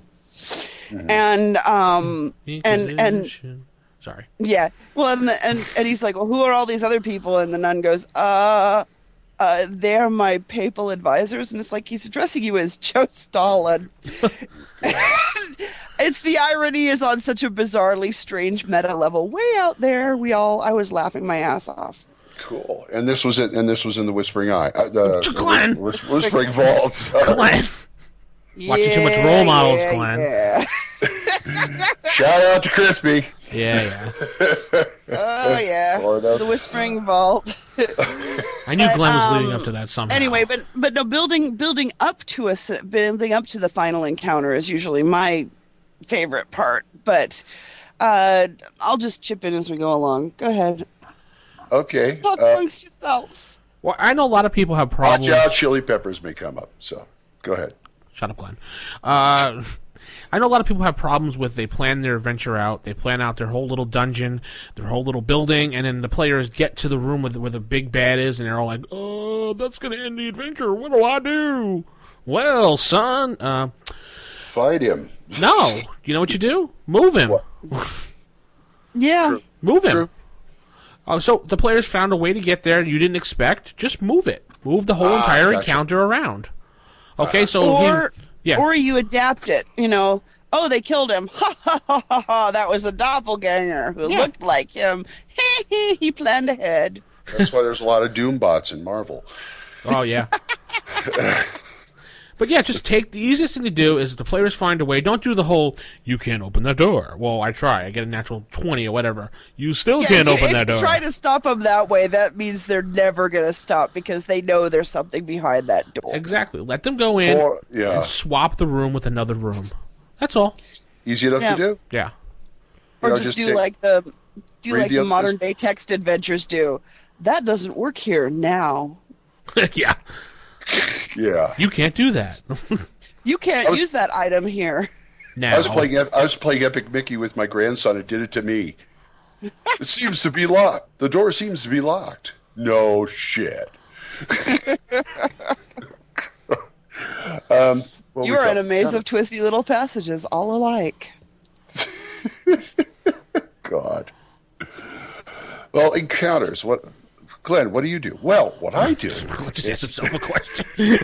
[SPEAKER 3] Mm-hmm.
[SPEAKER 4] And
[SPEAKER 3] sorry.
[SPEAKER 4] Yeah. Well, and he's like, "Well, who are all these other people?" And the nun goes, "They're my papal advisors." And it's like, he's addressing you as Joe Stalin. It's the irony is on such a bizarrely strange meta level. Way out there, I was laughing my ass off.
[SPEAKER 1] Cool. And this was in the Whispering Eye.
[SPEAKER 3] Glenn!
[SPEAKER 1] Whispering Vault.
[SPEAKER 3] Glenn! Watching too much role models, Glenn.
[SPEAKER 4] Yeah.
[SPEAKER 1] Shout out to Crispy.
[SPEAKER 3] Yeah.
[SPEAKER 4] Oh, yeah.
[SPEAKER 1] Sort of.
[SPEAKER 4] The Whispering Vault.
[SPEAKER 3] I knew Glenn was leading up to that somehow.
[SPEAKER 4] Anyway, but no, building up to the final encounter is usually my favorite part. But I'll just chip in as we go along. Go ahead.
[SPEAKER 1] Okay.
[SPEAKER 4] Talk amongst yourselves.
[SPEAKER 3] Well, I know a lot of people have problems.
[SPEAKER 1] Watch out, chili peppers may come up. So, go ahead.
[SPEAKER 3] Shut up, Glenn. I know a lot of people have problems with, they plan their adventure out, they plan out their whole little dungeon, their whole little building, and then the players get to the room where the big bad is, and they're all like, "Oh, that's going to end the adventure. What do I do?" Well, son,
[SPEAKER 1] fight him.
[SPEAKER 3] No. You know what you do? Move him.
[SPEAKER 4] Yeah.
[SPEAKER 3] Move him.
[SPEAKER 1] True.
[SPEAKER 3] Oh, so the players found a way to get there you didn't expect. Just move it. Move the whole entire encounter around. Okay, so
[SPEAKER 4] or you adapt it. You know, oh, they killed him. Ha ha ha ha ha! That was a doppelganger who looked like him. He planned ahead.
[SPEAKER 1] That's why there's a lot of Doom bots in Marvel.
[SPEAKER 3] Oh yeah. But yeah, just take the easiest thing to do is if the players find a way. Don't do the whole you can't open the door. Well, I try. I get a natural 20 or whatever. You still can't open that door.
[SPEAKER 4] If you try to stop them that way, that means they're never going to stop because they know there's something behind that door.
[SPEAKER 3] Exactly. Let them go in and swap the room with another room. That's all.
[SPEAKER 1] Easy enough to do.
[SPEAKER 3] Yeah.
[SPEAKER 4] Or just do like the modern day text adventures do. That doesn't work here now.
[SPEAKER 3] Yeah.
[SPEAKER 1] Yeah.
[SPEAKER 3] You can't do that.
[SPEAKER 4] You can't use that item here.
[SPEAKER 3] Now.
[SPEAKER 1] I was playing Epic Mickey with my grandson. It did it to me. It seems to be locked. The door seems to be locked. No shit.
[SPEAKER 4] You are in a maze of twisty little passages, all alike.
[SPEAKER 1] God. Well, encounters. Glenn, what do you do? Well, what I do...
[SPEAKER 3] Just ask himself a question.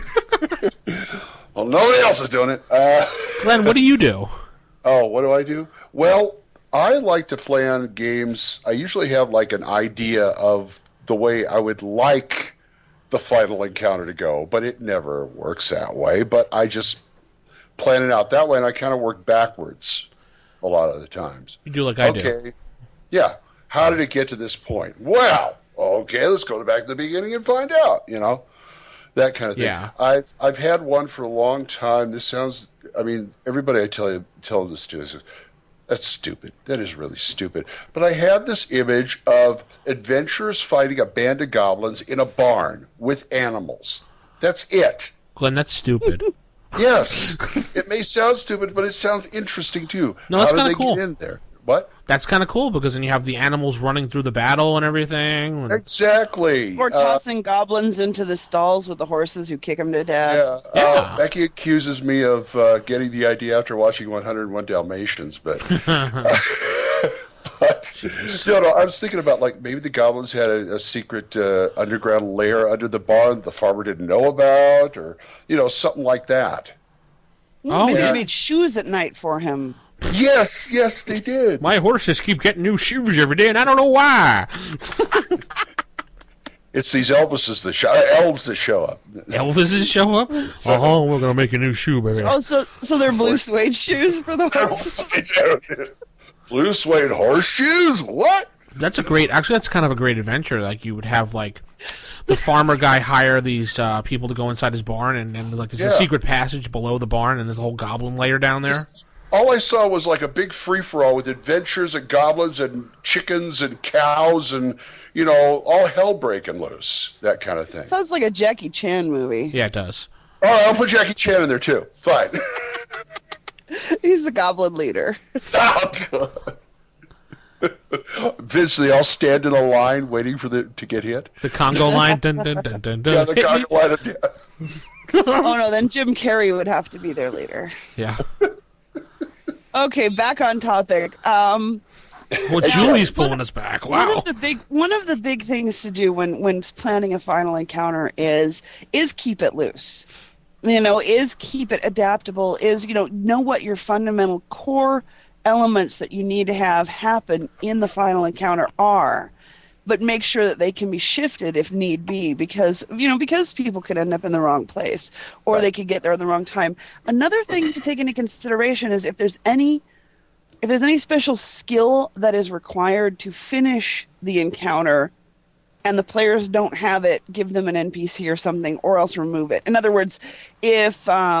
[SPEAKER 1] Well, nobody else is doing it.
[SPEAKER 3] Glenn, what do you do?
[SPEAKER 1] Oh, what do I do? Well, I like to plan games. I usually have like an idea of the way I would like the final encounter to go, but it never works that way. But I just plan it out that way, and I kind of work backwards a lot of the times.
[SPEAKER 3] You do like I do.
[SPEAKER 1] Okay. Yeah. How did it get to this point? Well... Okay, let's go back to the beginning and find out, that kind of thing.
[SPEAKER 3] Yeah.
[SPEAKER 1] I've had one for a long time. This sounds, everybody I tell this to is, that's stupid. That is really stupid. But I had this image of adventurers fighting a band of goblins in a barn with animals. That's it.
[SPEAKER 3] Glenn, that's stupid.
[SPEAKER 1] Yes. It may sound stupid, but it sounds interesting too.
[SPEAKER 3] No, that's kind of
[SPEAKER 1] cool. How did they get in there? What?
[SPEAKER 3] That's kind of cool because then you have the animals running through the battle and everything.
[SPEAKER 1] Exactly.
[SPEAKER 4] Or tossing goblins into the stalls with the horses who kick them to death.
[SPEAKER 1] Yeah. Becky accuses me of getting the idea after watching 101 Dalmatians, but... I was thinking about maybe the goblins had a secret underground lair under the barn the farmer didn't know about, or something like that.
[SPEAKER 4] Maybe they made shoes at night for him.
[SPEAKER 1] Yes, they did.
[SPEAKER 3] My horses keep getting new shoes every day, and I don't know why.
[SPEAKER 1] It's these elves that show up.
[SPEAKER 3] Elvises show up? We're gonna make a new shoe, baby.
[SPEAKER 4] Oh, so they're blue suede shoes for the horses.
[SPEAKER 1] Blue suede horseshoes? What?
[SPEAKER 3] That's that's kind of a great adventure. Like you would have the farmer guy hire these people to go inside his barn, and there's a secret passage below the barn, and there's a whole goblin lair down there.
[SPEAKER 1] All I saw was a big free-for-all with adventures and goblins and chickens and cows and, all hell breaking loose. That kind of thing.
[SPEAKER 4] Sounds like a Jackie Chan movie.
[SPEAKER 3] Yeah, it does.
[SPEAKER 1] All right, I'll put Jackie Chan in there, too. Fine.
[SPEAKER 4] He's the goblin leader.
[SPEAKER 1] Oh, God. Vince, they all stand in a line waiting for to get hit.
[SPEAKER 3] The Congo line. Dun, dun, dun, dun, dun.
[SPEAKER 1] Yeah, the Congo line of death.
[SPEAKER 4] Oh, no, then Jim Carrey would have to be their leader.
[SPEAKER 3] Yeah.
[SPEAKER 4] Okay, back on topic.
[SPEAKER 3] Well, Julie's pulling us back. Wow.
[SPEAKER 4] One of the big things to do when planning a final encounter is keep it loose. Is keep it adaptable. Is know what your fundamental core elements that you need to have happen in the final encounter are, but make sure that they can be shifted if need be, because people could end up in the wrong place, or they could get there at the wrong time. Another thing to take into consideration is if there's any special skill that is required to finish the encounter, and the players don't have it, give them an NPC or something, or else remove it. In other words, if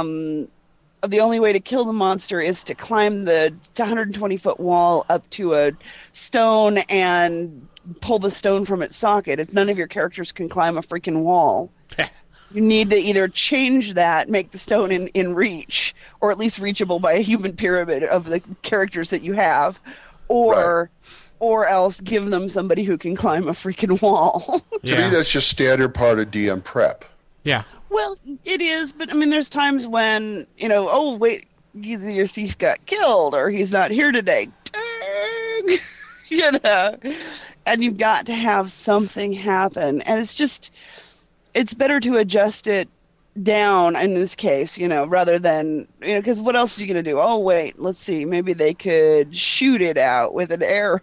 [SPEAKER 4] the only way to kill the monster is to climb the 120-foot wall up to a stone and pull the stone from its socket, if none of your characters can climb a freaking wall, you need to either change that, make the stone in reach, or at least reachable by a human pyramid of the characters that you have, or else give them somebody who can climb a freaking wall.
[SPEAKER 1] To me, that's just standard part of DM prep.
[SPEAKER 3] Yeah.
[SPEAKER 4] Well, it is, but there's times when, oh, wait, either your thief got killed or he's not here today. and you've got to have something happen, and it's better to adjust it down in this case, rather than, because what else are you going to do? Oh, wait, let's see, maybe they could shoot it out with an arrow.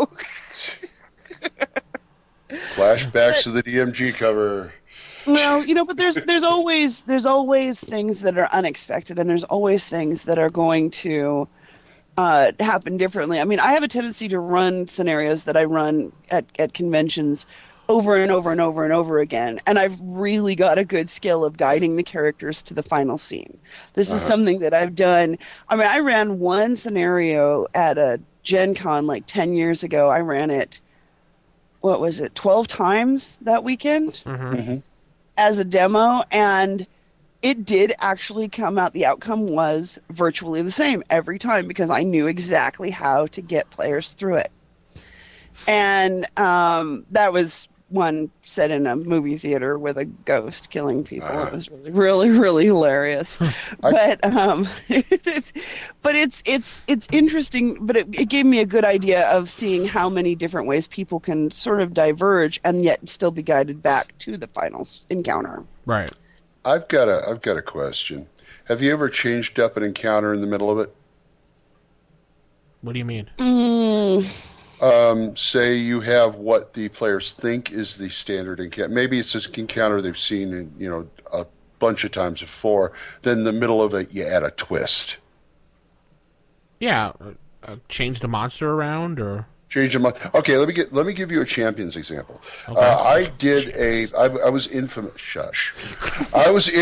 [SPEAKER 1] Flashbacks to the DMG cover.
[SPEAKER 4] Well, but there's always things that are unexpected, and there's always things that are going to happen differently. I mean, I have a tendency to run scenarios that I run at conventions over and over and over and over again, and I've really got a good skill of guiding the characters to the final scene. This is something that I've done. I mean, I ran one scenario at a Gen Con like 10 years ago. I ran it, 12 times that weekend as a demo, and it did actually come out. The outcome was virtually the same every time because I knew exactly how to get players through it. And that was one set in a movie theater with a ghost killing people. It was really, really, really hilarious. But it's interesting. But it gave me a good idea of seeing how many different ways people can sort of diverge and yet still be guided back to the final encounter.
[SPEAKER 3] Right.
[SPEAKER 1] I've got a question. Have you ever changed up an encounter in the middle of it?
[SPEAKER 3] What do you mean?
[SPEAKER 1] Say you have what the players think is the standard encounter. Maybe it's an encounter they've seen a bunch of times before. Then in the middle of it, you add a twist.
[SPEAKER 3] Yeah, change the monster around or
[SPEAKER 1] change the monster. Okay, let me give you a Champions example.
[SPEAKER 3] Okay.
[SPEAKER 1] I was infamous. Shush. I was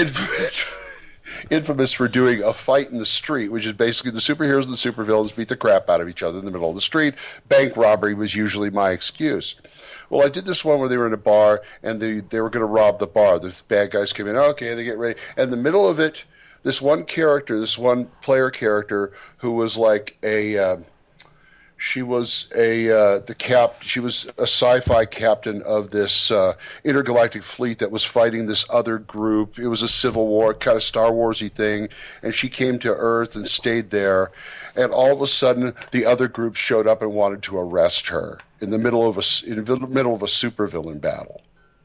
[SPEAKER 1] infamous for doing a fight in the street, which is basically the superheroes and the supervillains beat the crap out of each other in the middle of the street. Bank robbery was usually my excuse. Well, I did this one where they were in a bar, and they were going to rob the bar. The bad guys came in. Okay, they get ready. And in the middle of it, this one player character, who was like she was a sci-fi captain of this intergalactic fleet that was fighting this other group. It was a Civil War, kind of Star Wars-y thing, and she came to Earth and stayed there. And all of a sudden, the other group showed up and wanted to arrest her in the middle of a supervillain battle.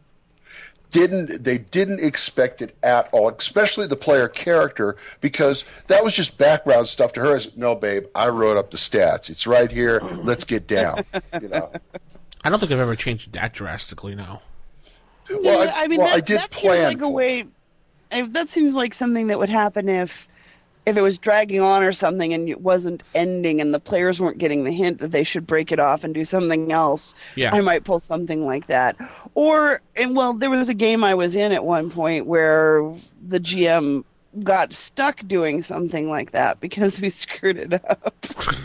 [SPEAKER 1] They didn't expect it at all, especially the player character, because that was just background stuff to her. No, babe, I wrote up the stats. It's right here. Let's get down.
[SPEAKER 3] I don't think I've ever changed that drastically. No.
[SPEAKER 1] Well, I did plan.
[SPEAKER 4] That seems like something that would happen if it was dragging on or something and it wasn't ending and the players weren't getting the hint that they should break it off and do something else.
[SPEAKER 3] Yeah.
[SPEAKER 4] I might pull something like that. There was a game I was in at one point where the GM got stuck doing something like that because we screwed it up.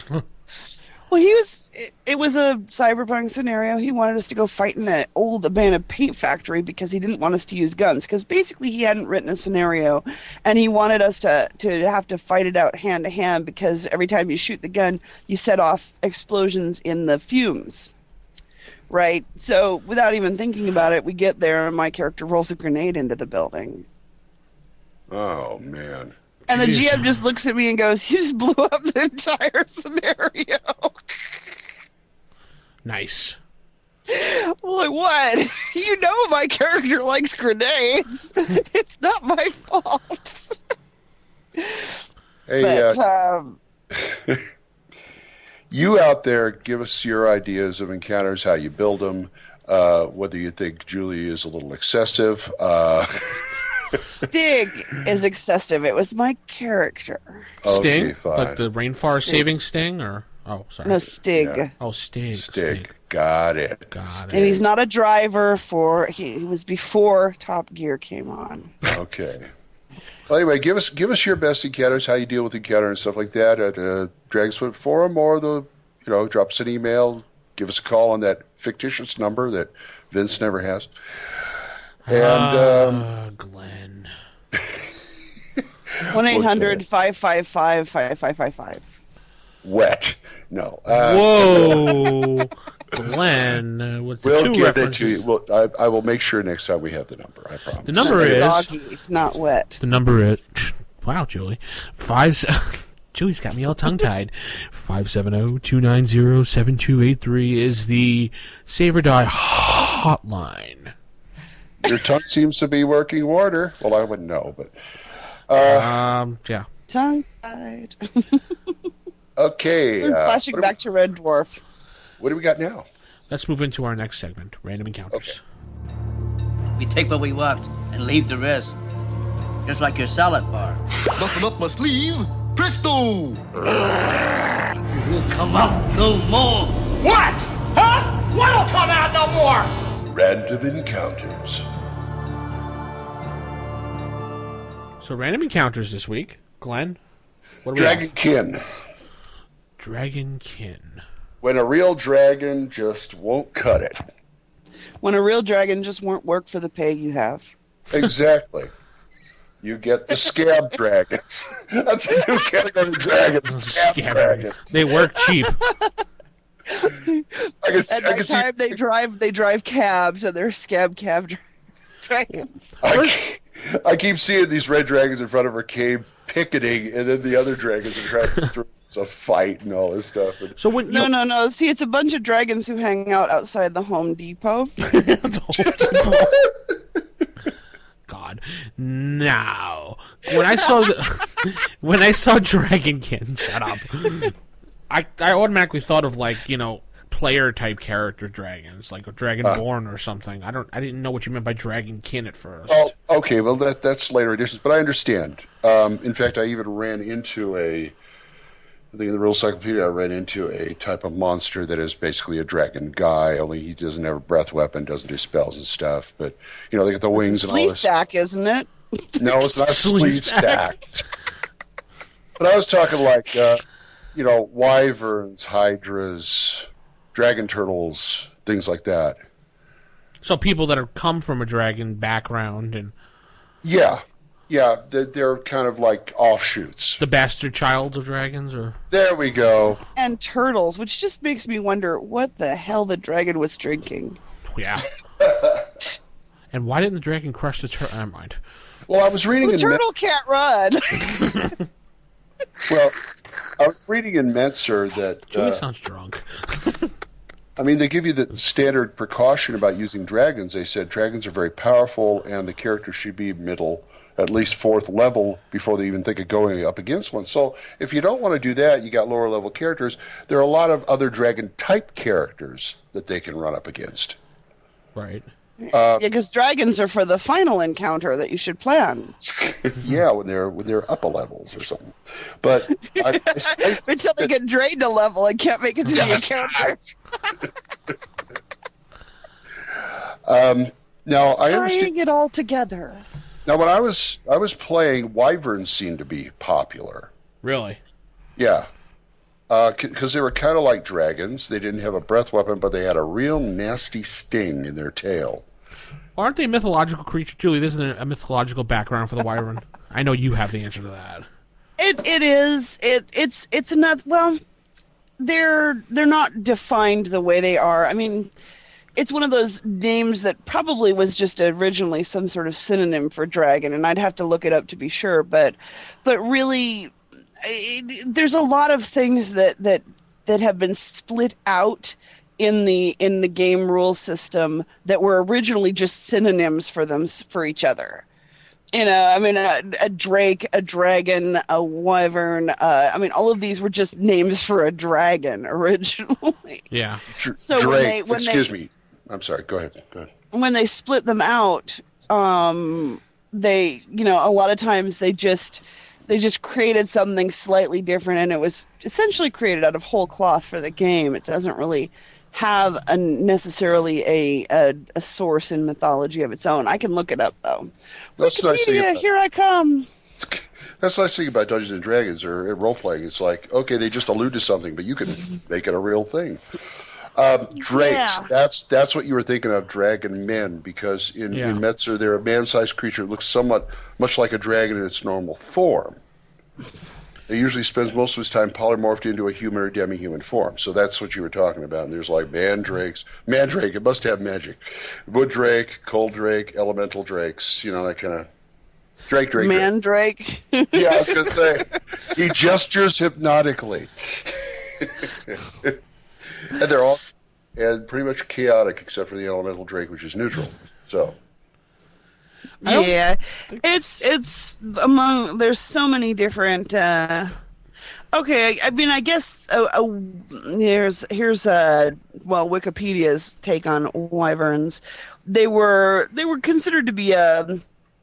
[SPEAKER 4] Well, it was a cyberpunk scenario. He wanted us to go fight in an old abandoned paint factory because he didn't want us to use guns. Because basically he hadn't written a scenario, and he wanted us to have to fight it out hand to hand because every time you shoot the gun, you set off explosions in the fumes. Right? So without even thinking about it, we get there, and my character rolls a grenade into the building.
[SPEAKER 1] Oh, man.
[SPEAKER 4] And the GM just looks at me and goes, "You just blew up the entire scenario."
[SPEAKER 3] Nice.
[SPEAKER 4] I'm like, what? You know my character likes grenades. It's not my fault.
[SPEAKER 1] Hey, you out there, give us your ideas of encounters, how you build them, whether you think Julie is a little excessive.
[SPEAKER 4] Stig is excessive. It was my character.
[SPEAKER 3] Sting?
[SPEAKER 1] Okay,
[SPEAKER 3] like the rainforest saving Sting? Or sorry.
[SPEAKER 4] No, Stig.
[SPEAKER 1] Yeah.
[SPEAKER 3] Oh, Stig.
[SPEAKER 1] Got it.
[SPEAKER 4] And he's not a driver he was before Top Gear came on.
[SPEAKER 1] Okay. Well, anyway, give us your best encounters, how you deal with encounter and stuff like that at Dragonsfoot Forum, or drop us an email, give us a call on that fictitious number that Vince never has. And
[SPEAKER 3] Glenn.
[SPEAKER 4] 1-800-555-5555.
[SPEAKER 1] Wet. No.
[SPEAKER 3] Whoa. Glenn. What's the
[SPEAKER 1] we'll
[SPEAKER 3] two
[SPEAKER 1] give
[SPEAKER 3] references?
[SPEAKER 1] it to you. Well, I will make sure next time we have the number. I promise.
[SPEAKER 3] The number is
[SPEAKER 4] Doggy, not wet.
[SPEAKER 3] The number is. Wow, Julie. Julie's got me all tongue-tied. 570-290-7283 is the Save or Die hotline.
[SPEAKER 1] Your tongue seems to be working water. Well, I wouldn't know, but...
[SPEAKER 3] yeah.
[SPEAKER 4] Tongue-tied.
[SPEAKER 1] Okay.
[SPEAKER 4] We're flashing back to Red Dwarf.
[SPEAKER 1] What do we got now?
[SPEAKER 3] Let's move into our next segment, Random Encounters.
[SPEAKER 1] Okay.
[SPEAKER 10] We take what we want and leave the rest. Just like your salad bar.
[SPEAKER 6] Nothing up my sleeve. Presto!
[SPEAKER 10] You will come out no more.
[SPEAKER 5] What? Huh? What'll come out no more?
[SPEAKER 1] Random Encounters.
[SPEAKER 3] So, Random Encounters this week. Glenn, what do we have?
[SPEAKER 1] Dragonkin.
[SPEAKER 3] Dragonkin.
[SPEAKER 1] When a real dragon just won't cut it.
[SPEAKER 4] When a real dragon just won't work for the pay you have.
[SPEAKER 1] Exactly. You get the scab dragons. That's a new category of dragons. Scab dragons.
[SPEAKER 3] They work cheap.
[SPEAKER 4] At night time, they drive cabs, and they're scab cab dragons.
[SPEAKER 1] I keep seeing these red dragons in front of her cave picketing, and then the other dragons are trying to throw a fight and all this stuff.
[SPEAKER 3] So when
[SPEAKER 4] No. See, it's a bunch of dragons who hang out outside the Home Depot.
[SPEAKER 3] God, now when I saw Dragonkin, shut up. I automatically thought of player type character dragons, like a Dragonborn or something. I didn't know what you meant by Dragonkin at first.
[SPEAKER 1] Oh, okay. Well, that's later additions, but I understand. In fact, I even ran into I think in the Real Encyclopedia, I ran into a type of monster that is basically a dragon guy, only he doesn't have a breath weapon, doesn't do spells and stuff. But, they get the wings and all this.
[SPEAKER 4] Sleestack, isn't it?
[SPEAKER 1] No, it's not Sleestack. But I was talking wyverns, hydras, dragon turtles, things like that.
[SPEAKER 3] So people that have come from a dragon background and...
[SPEAKER 1] Yeah, they're kind of like offshoots.
[SPEAKER 3] The bastard child of dragons, or...
[SPEAKER 1] There we go.
[SPEAKER 4] And turtles, which just makes me wonder what the hell the dragon was drinking.
[SPEAKER 3] Yeah. And why didn't the dragon crush the turtle? Never mind.
[SPEAKER 4] Well, I was reading... The turtle can't run.
[SPEAKER 1] Well, I was reading in Metzer that...
[SPEAKER 3] Julie sounds drunk.
[SPEAKER 1] I mean, they give you the standard precaution about using dragons. They said dragons are very powerful, and the character should be middle, at least 4th level, before they even think of going up against one. So if you don't want to do that, you got lower level characters. There are a lot of other dragon-type characters that they can run up against.
[SPEAKER 3] Right.
[SPEAKER 4] Because dragons are for the final encounter that you should plan.
[SPEAKER 1] Yeah, when they're upper levels or something. But
[SPEAKER 4] until they get drained a level and can't make it to the encounter.
[SPEAKER 1] Now I understand.
[SPEAKER 4] Tying it all together.
[SPEAKER 1] Now, when I was playing, wyverns seemed to be popular.
[SPEAKER 3] Really?
[SPEAKER 1] Yeah. Because they were kind of like dragons. They didn't have a breath weapon, but they had a real nasty sting in their tail.
[SPEAKER 3] Aren't they mythological creatures? Julie, this isn't a mythological background for the wyvern. I know you have the answer to that.
[SPEAKER 4] It is. It's another. Well, they're not defined the way they are. I mean, it's one of those names that probably was just originally some sort of synonym for dragon, and I'd have to look it up to be sure. But really, there's a lot of things that have been split out in the game rule system that were originally just synonyms for each other. I mean, a drake, a dragon, a wyvern. I mean, all of these were just names for a dragon originally.
[SPEAKER 3] Yeah.
[SPEAKER 4] So
[SPEAKER 1] Drake. Excuse me. I'm sorry. Go ahead.
[SPEAKER 4] When they split them out, they, a lot of times they just created something slightly different, and it was essentially created out of whole cloth for the game. It doesn't really have necessarily a source in mythology of its own. I can look it up though.
[SPEAKER 1] That's the nice thing about,
[SPEAKER 4] here I come.
[SPEAKER 1] That's the nice thing about Dungeons and Dragons or role playing. It's like, okay, they just allude to something, but you can make it a real thing. Drakes. Yeah. That's what you were thinking of, dragon men, because in Metzer they're a man-sized creature that looks somewhat much like a dragon in its normal form. It usually spends most of his time polymorphed into a human or demi-human form. So that's what you were talking about. And there's like mandrakes. Mandrake, it must have magic. Wood drake, cold drake, elemental drakes, that kind of... Drake.
[SPEAKER 4] Mandrake.
[SPEAKER 1] Yeah, I was going to say, he gestures hypnotically. And they're all pretty much chaotic except for the elemental Drake, which is neutral. So.
[SPEAKER 4] Yeah, it's among. There's so many different. Okay, I mean, I guess here's Wikipedia's take on wyverns. They were considered to be a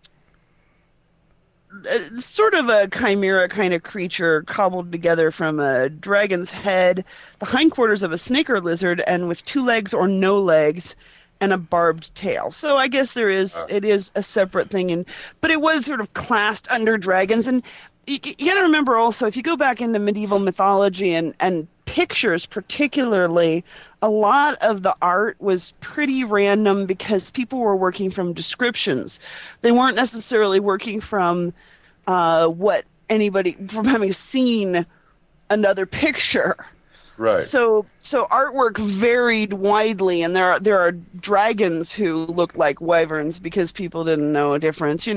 [SPEAKER 4] sort of a chimera kind of creature cobbled together from a dragon's head, the hindquarters of a snake or lizard, and with 2 legs or no legs, and a barbed tail. So I guess it is a separate thing, but it was sort of classed under dragons. And you got to remember also, if you go back into medieval mythology and pictures particularly, a lot of the art was pretty random because people were working from descriptions. They weren't necessarily working from from having seen another picture.
[SPEAKER 1] Right.
[SPEAKER 4] So artwork varied widely, and there are dragons who looked like wyverns because people didn't know a difference.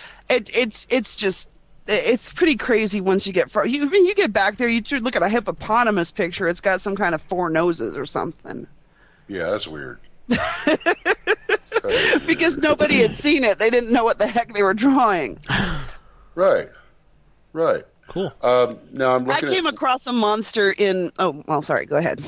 [SPEAKER 4] It's pretty crazy once you get you get back there. You should look at a hippopotamus picture. It's got some kind of 4 noses or something.
[SPEAKER 1] Yeah, that's weird.
[SPEAKER 4] Because nobody had seen it. They didn't know what the heck they were drawing.
[SPEAKER 1] Right.
[SPEAKER 3] Cool.
[SPEAKER 1] Now I'm looking.
[SPEAKER 4] I came across a monster in. Oh, well, sorry. Go ahead.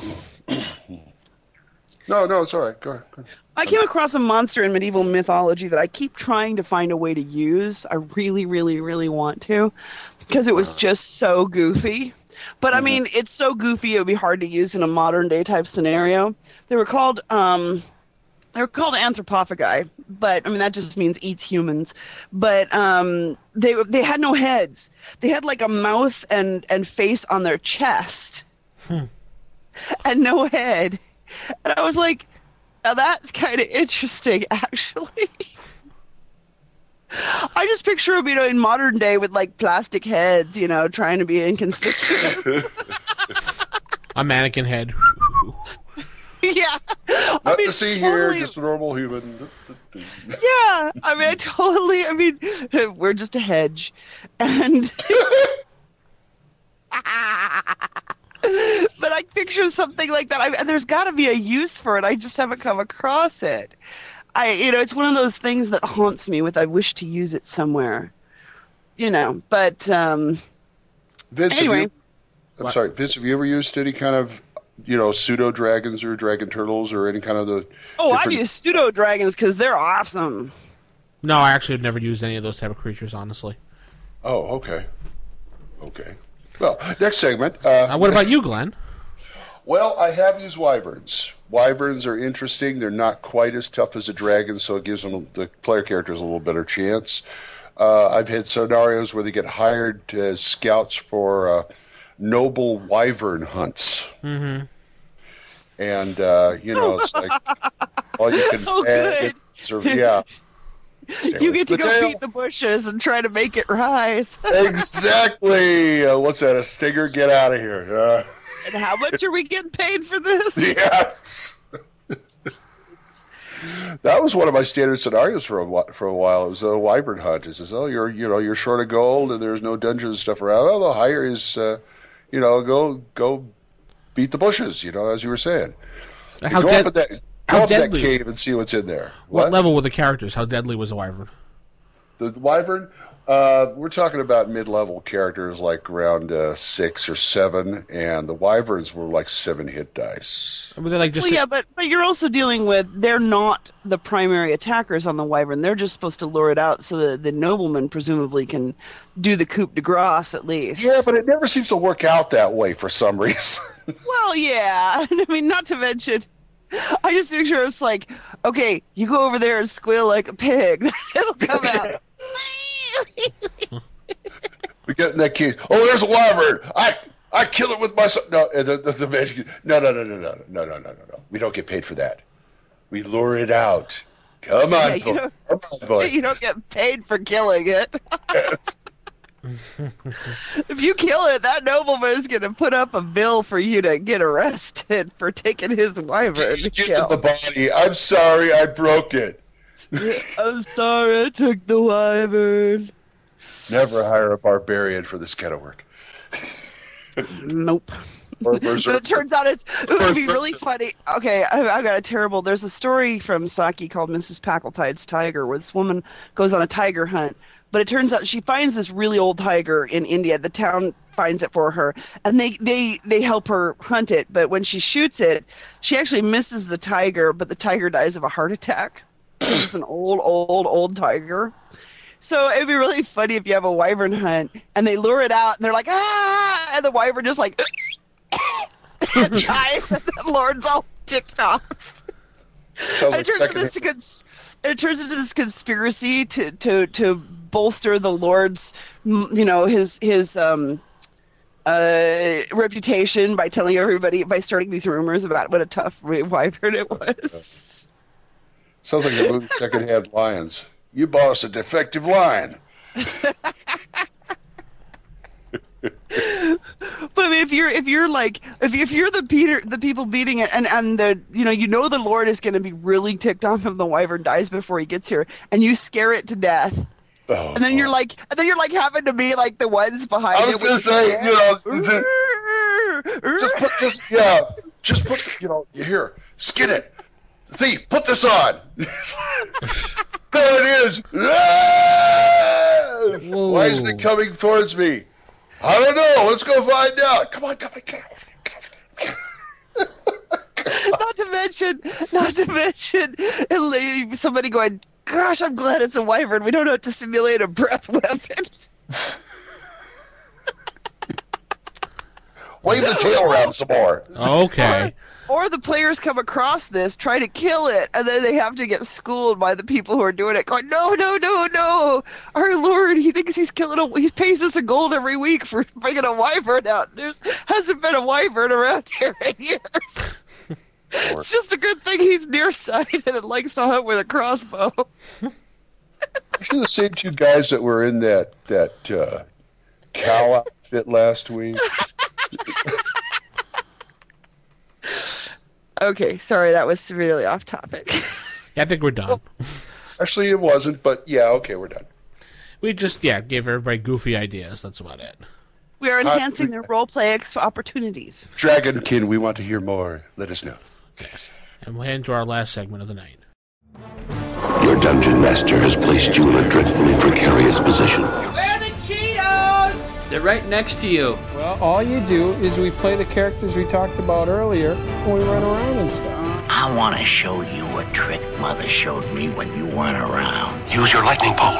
[SPEAKER 1] No, it's all right. Go ahead.
[SPEAKER 4] I came across a monster in medieval mythology that I keep trying to find a way to use. I really, really, really want to, because it was just so goofy. But I mean, it's so goofy it would be hard to use in a modern day type scenario. They were called anthropophagi, but I mean that just means eats humans. But they had no heads. They had like a mouth and face on their chest, and no head. And I was like, now that's kind of interesting, actually. I just picture them, in modern day with like plastic heads, trying to be inconspicuous.
[SPEAKER 3] A mannequin head.
[SPEAKER 4] Yeah.
[SPEAKER 1] Nothing to see here, just a normal human.
[SPEAKER 4] Yeah. We're just a hedge. And but I picture something like that. And there's got to be a use for it. I just haven't come across it. It's one of those things that haunts me with I wish to use it somewhere. But
[SPEAKER 1] Vince,
[SPEAKER 4] anyway.
[SPEAKER 1] Vince, have you ever used any kind of pseudo dragons or dragon turtles or any kind of the?
[SPEAKER 4] Oh, I've used pseudo dragons because they're awesome.
[SPEAKER 3] No, I actually have never used any of those type of creatures, honestly.
[SPEAKER 1] Oh, okay. Well, next segment.
[SPEAKER 3] What about you, Glenn?
[SPEAKER 1] Well, I have used wyverns. Wyverns are interesting. They're not quite as tough as a dragon, so it gives them the player characters a little better chance. I've had scenarios where they get hired as scouts for noble wyvern hunts. Mm-hmm. And, it's like all you can
[SPEAKER 4] good.
[SPEAKER 1] Yeah.
[SPEAKER 4] You get to go beat the bushes and try to make it rise.
[SPEAKER 1] Exactly. What's that, a stinger? Get out of here.
[SPEAKER 4] And how much are we getting paid for this?
[SPEAKER 1] Yes. That was one of my standard scenarios for a while. It was a wyvern hunt. It says, you're short of gold and there's no dungeon stuff around. Well, the hire is, go beat the bushes, as you were saying.
[SPEAKER 3] How
[SPEAKER 1] go up
[SPEAKER 3] deadly?
[SPEAKER 1] that cave and see what's in there.
[SPEAKER 3] What level were the characters? How deadly was the wyvern?
[SPEAKER 1] The wyvern? We're talking about mid-level characters like around 6 or 7, and the wyverns were like 7 hit dice.
[SPEAKER 3] Were they like just?
[SPEAKER 4] Well, yeah, but you're also dealing with they're not the primary attackers on the wyvern. They're just supposed to lure it out so the nobleman presumably can do the coup de grace at least.
[SPEAKER 1] Yeah, but it never seems to work out that way for some reason.
[SPEAKER 4] Well, yeah. I mean, not to mention, I just picture it's like, okay, you go over there and squeal like a pig. It'll come out.
[SPEAKER 1] We get in that case. Oh, there's a wyvern. I kill it with my son. No, the magic. No. We don't get paid for that. We lure it out. Come on, boy.
[SPEAKER 4] You don't get paid for killing it.
[SPEAKER 1] Yes.
[SPEAKER 4] If you kill it, that nobleman is going to put up a bill for you to get arrested for taking his wyvern.
[SPEAKER 1] Get the body. I'm sorry, I broke it.
[SPEAKER 4] I'm sorry, I took the wyvern.
[SPEAKER 1] Never hire a barbarian for this kind of work.
[SPEAKER 4] Nope. But it turns out it would be really funny. Okay, I got a terrible. There's a story from Saki called Mrs. Packletide's Tiger, where this woman goes on a tiger hunt. But it turns out she finds this really old tiger in India. The town finds it for her, and they help her hunt it. But when she shoots it, she actually misses the tiger, but the tiger dies of a heart attack. It's an old tiger. So it'd be really funny if you have a wyvern hunt, and they lure it out, and they're like, ah! And the wyvern just like... dies, and the Lord's all ticked off. And it turns into this conspiracy to bolster the Lord's, his reputation by telling everybody, by starting these rumors about what a tough wyvern it was.
[SPEAKER 1] Sounds like the movie Secondhand Lions. You bought us a defective lion.
[SPEAKER 4] But if you're the people beating it, and the the Lord is going to be really ticked off if the wyvern dies before he gets here, and you scare it to death, and then you're like having to be like the ones behind.
[SPEAKER 1] I was going to say, just put here, skin it, thief, put this on. There it is. Why isn't it coming towards me? I don't know. Let's go find out. Come on.
[SPEAKER 4] Not to mention, somebody going, gosh, I'm glad it's a wyvern. We don't have to simulate a breath weapon.
[SPEAKER 1] Wave the tail around some more.
[SPEAKER 3] Okay.
[SPEAKER 4] Or the players come across this, try to kill it, and then they have to get schooled by the people who are doing it, going, no. Our Lord, he thinks he pays us a gold every week for bringing a wyvern out. There hasn't been a wyvern around here in years. It's just a good thing he's nearsighted and likes to hunt with a crossbow.
[SPEAKER 1] Actually, the same two guys that were in that cow outfit last week.
[SPEAKER 4] Okay, sorry, that was severely off topic.
[SPEAKER 3] Yeah, I think we're done.
[SPEAKER 1] Actually, it wasn't, but yeah, okay, we're done.
[SPEAKER 3] We just, gave everybody goofy ideas. That's about it.
[SPEAKER 4] We are enhancing their roleplay opportunities.
[SPEAKER 1] Dragonkin, we want to hear more. Let us know.
[SPEAKER 3] Yes. And we'll head into our last segment of the night.
[SPEAKER 11] Your dungeon master has placed you in a dreadfully precarious position.
[SPEAKER 5] Where are the Cheetos?
[SPEAKER 12] They're right next to you.
[SPEAKER 13] Well, all you do is we play the characters we talked about earlier, and we run around and stuff.
[SPEAKER 8] I want to show you a trick Mother showed me when you weren't around.
[SPEAKER 11] Use your lightning bolt.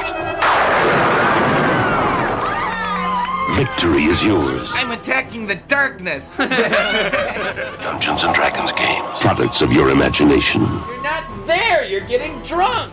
[SPEAKER 11] Victory is yours.
[SPEAKER 14] I'm attacking the darkness.
[SPEAKER 11] Dungeons and Dragons games. Products of your imagination.
[SPEAKER 14] You're not there. You're getting drunk.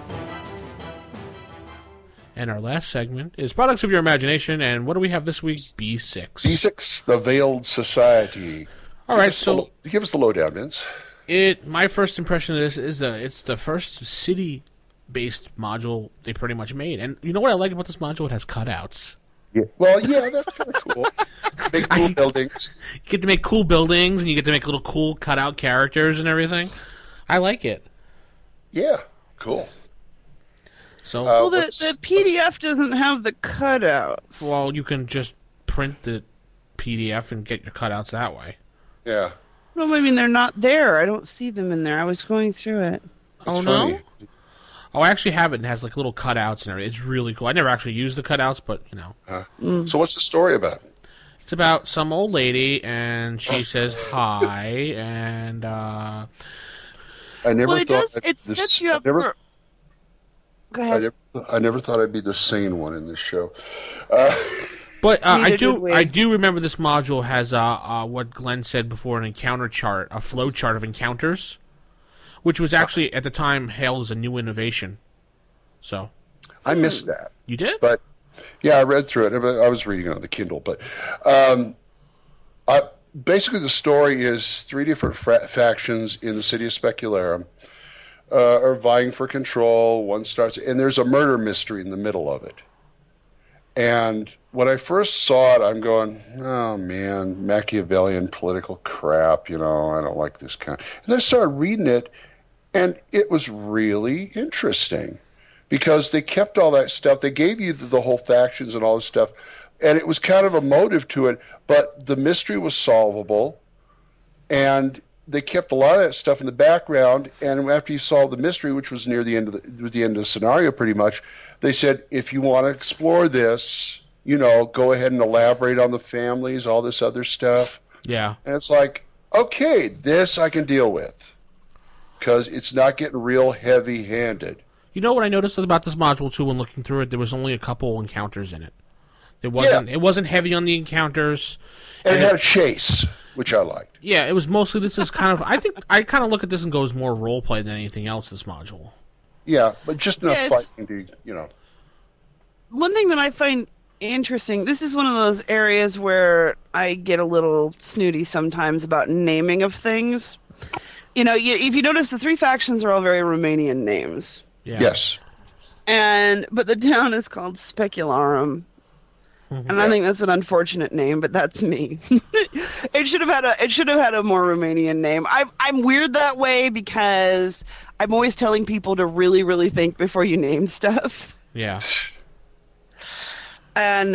[SPEAKER 3] And our last segment is Products of Your Imagination, and what do we have this week? B6.
[SPEAKER 1] B6, The Veiled Society.
[SPEAKER 3] All right, so
[SPEAKER 1] give us the lowdown, Vince.
[SPEAKER 3] My first impression of this is it's the first city-based module they pretty much made. And you know what I like about this module? It has cutouts.
[SPEAKER 1] Yeah. Well, yeah, that's kind of cool. Make cool buildings.
[SPEAKER 3] You get to make cool buildings, and you get to make little cool cutout characters and everything. I like it.
[SPEAKER 1] Yeah, cool.
[SPEAKER 3] So,
[SPEAKER 4] the PDF doesn't have the cutouts.
[SPEAKER 3] Well, you can just print the PDF and get your cutouts that way.
[SPEAKER 1] Yeah.
[SPEAKER 4] No, I mean, they're not there. I don't see them in there. I was going through it.
[SPEAKER 3] That's funny. No? Oh, I actually have it, and it has like little cutouts and everything. It's really cool. I never actually used the cutouts, but,
[SPEAKER 1] So what's the story about?
[SPEAKER 3] It's about some old lady, and she says hi, and
[SPEAKER 1] I never thought...
[SPEAKER 4] It sets you up for... Go ahead.
[SPEAKER 1] I never thought I'd be the sane one in this show.
[SPEAKER 3] But I do remember this module has what Glenn said before, an encounter chart, a flow chart of encounters, which was actually at the time hailed as a new innovation. So
[SPEAKER 1] I missed that.
[SPEAKER 3] You did?
[SPEAKER 1] But yeah, I read through it. I was reading it on the Kindle, but basically the story is three different factions in the city of Specularum are vying for control. One starts, and there's a murder mystery in the middle of it. And when I first saw it, I'm going, oh man, Machiavellian political crap, I don't like this kind. And then I started reading it, and it was really interesting because they kept all that stuff. They gave you the whole factions and all this stuff, and it was kind of a motive to it, but the mystery was solvable, and they kept a lot of that stuff in the background, and after you solved the mystery, which was near the end of the scenario pretty much, they said, if you want to explore this, go ahead and elaborate on the families, all this other stuff.
[SPEAKER 3] Yeah.
[SPEAKER 1] And it's like, okay, this I can deal with, because it's not getting real heavy-handed.
[SPEAKER 3] You know what I noticed about this module, too, when looking through it? There was only a couple encounters in it. It wasn't heavy on the encounters.
[SPEAKER 1] And it had a chase, which I liked.
[SPEAKER 3] Yeah, it was mostly, this is kind of, I think, I kind of look at this and go as more roleplay than anything else, this module.
[SPEAKER 1] Yeah, but just enough fighting to,
[SPEAKER 4] One thing that I find interesting, this is one of those areas where I get a little snooty sometimes about naming of things. If you notice, the 3 factions are all very Romanian names.
[SPEAKER 3] Yeah.
[SPEAKER 1] Yes.
[SPEAKER 4] But the town is called Specularum. And I think that's an unfortunate name, but that's me. It should have had a more Romanian name. I'm weird that way because I'm always telling people to really, really think before you name stuff.
[SPEAKER 3] Yeah.
[SPEAKER 4] And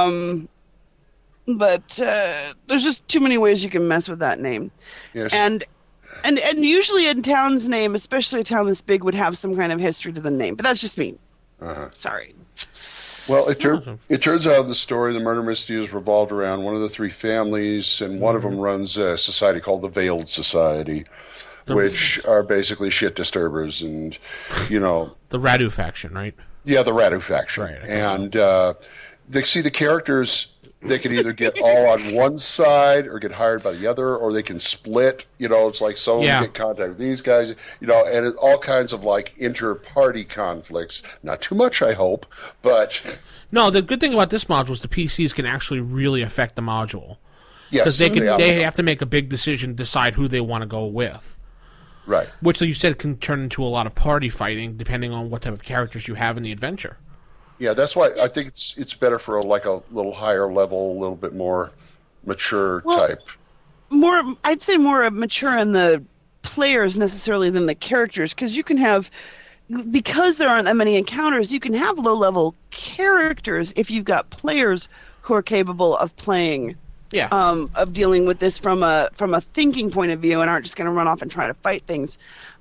[SPEAKER 4] there's just too many ways you can mess with that name.
[SPEAKER 1] Yes.
[SPEAKER 4] And usually a town's name, especially a town this big, would have some kind of history to the name. But that's just me. Sorry.
[SPEAKER 1] Well, it turns out the story, the murder mystery, is revolved around one of the 3 families, and one of them runs a society called the Veiled Society, which are basically shit disturbers, and
[SPEAKER 3] the Radu faction, right?
[SPEAKER 1] Yeah, the Radu faction,
[SPEAKER 3] right?
[SPEAKER 1] And they see the characters. They can either get all on one side or get hired by the other, or they can split. It's like someone get contact with these guys, and all kinds of like inter-party conflicts. Not too much, I hope, but
[SPEAKER 3] no. The good thing about this module is the PCs can actually really affect the module.
[SPEAKER 1] Yes,
[SPEAKER 3] because they have to make a big decision, decide who they want to go with.
[SPEAKER 1] Right.
[SPEAKER 3] Which, like you said, can turn into a lot of party fighting depending on what type of characters you have in the adventure.
[SPEAKER 1] Yeah, that's why I think it's better for a little higher level, a little bit more mature type.
[SPEAKER 4] I'd say more mature in the players necessarily than the characters, because because there aren't that many encounters, you can have low-level characters if you've got players who are capable of playing.
[SPEAKER 3] Yeah.
[SPEAKER 4] Of dealing with this from a thinking point of view and aren't just going to run off and try to fight things.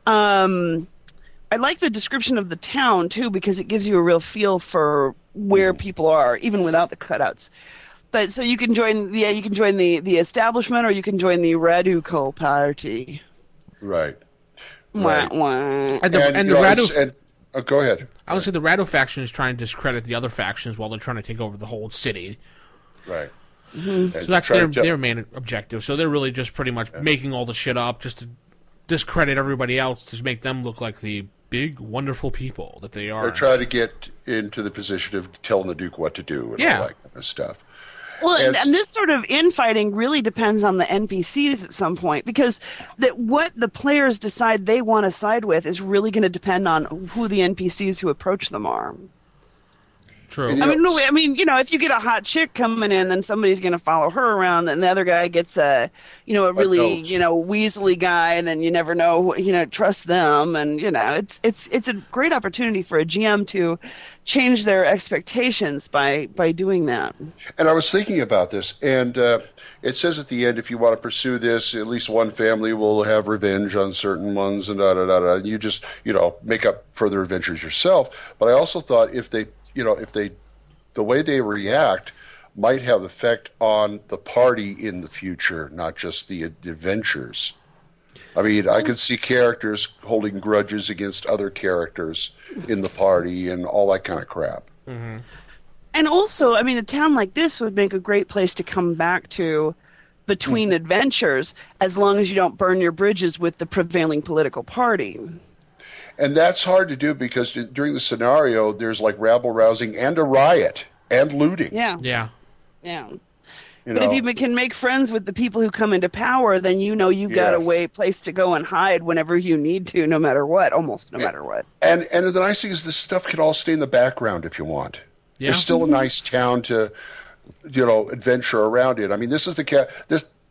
[SPEAKER 4] I like the description of the town too, because it gives you a real feel for where people are, even without the cutouts. But so you can join the establishment, or you can join the Radu party.
[SPEAKER 1] Right.
[SPEAKER 4] Wah, wah.
[SPEAKER 3] And the Radu.
[SPEAKER 1] Go ahead.
[SPEAKER 3] I would say the Radu faction is trying to discredit the other factions while they're trying to take over the whole city.
[SPEAKER 1] Right.
[SPEAKER 3] Mm-hmm. So that's their main objective. So they're really just pretty much making all the shit up just to discredit everybody else, to make them look like the big, wonderful people that they are.
[SPEAKER 1] They're trying to get into the position of telling the Duke what to do and all that kind of stuff.
[SPEAKER 4] Well, and this sort of infighting really depends on the NPCs at some point, because what the players decide they want to side with is really going to depend on who the NPCs who approach them are.
[SPEAKER 3] True.
[SPEAKER 4] If you get a hot chick coming in, then somebody's going to follow her around, and the other guy gets a really weaselly guy, and then you never know, trust them, and it's a great opportunity for a GM to change their expectations by doing that.
[SPEAKER 1] And I was thinking about this, and it says at the end, if you want to pursue this, at least one family will have revenge on certain ones, and and you just make up further adventures yourself. But I also thought if the way they react might have effect on the party in the future, not just the adventures. I mean, I could see characters holding grudges against other characters in the party and all that kind of crap.
[SPEAKER 3] Mm-hmm.
[SPEAKER 4] And also, a town like this would make a great place to come back to between adventures, as long as you don't burn your bridges with the prevailing political party.
[SPEAKER 1] And that's hard to do because during the scenario, there's like rabble-rousing and a riot and looting.
[SPEAKER 4] Yeah.
[SPEAKER 3] Yeah.
[SPEAKER 4] Yeah. But if you can make friends with the people who come into power, then you've got a place to go and hide whenever you need to, no matter what, almost no matter what.
[SPEAKER 1] And the nice thing is this stuff can all stay in the background if you want. Yeah. There's still a nice town to, adventure around it. I mean, this is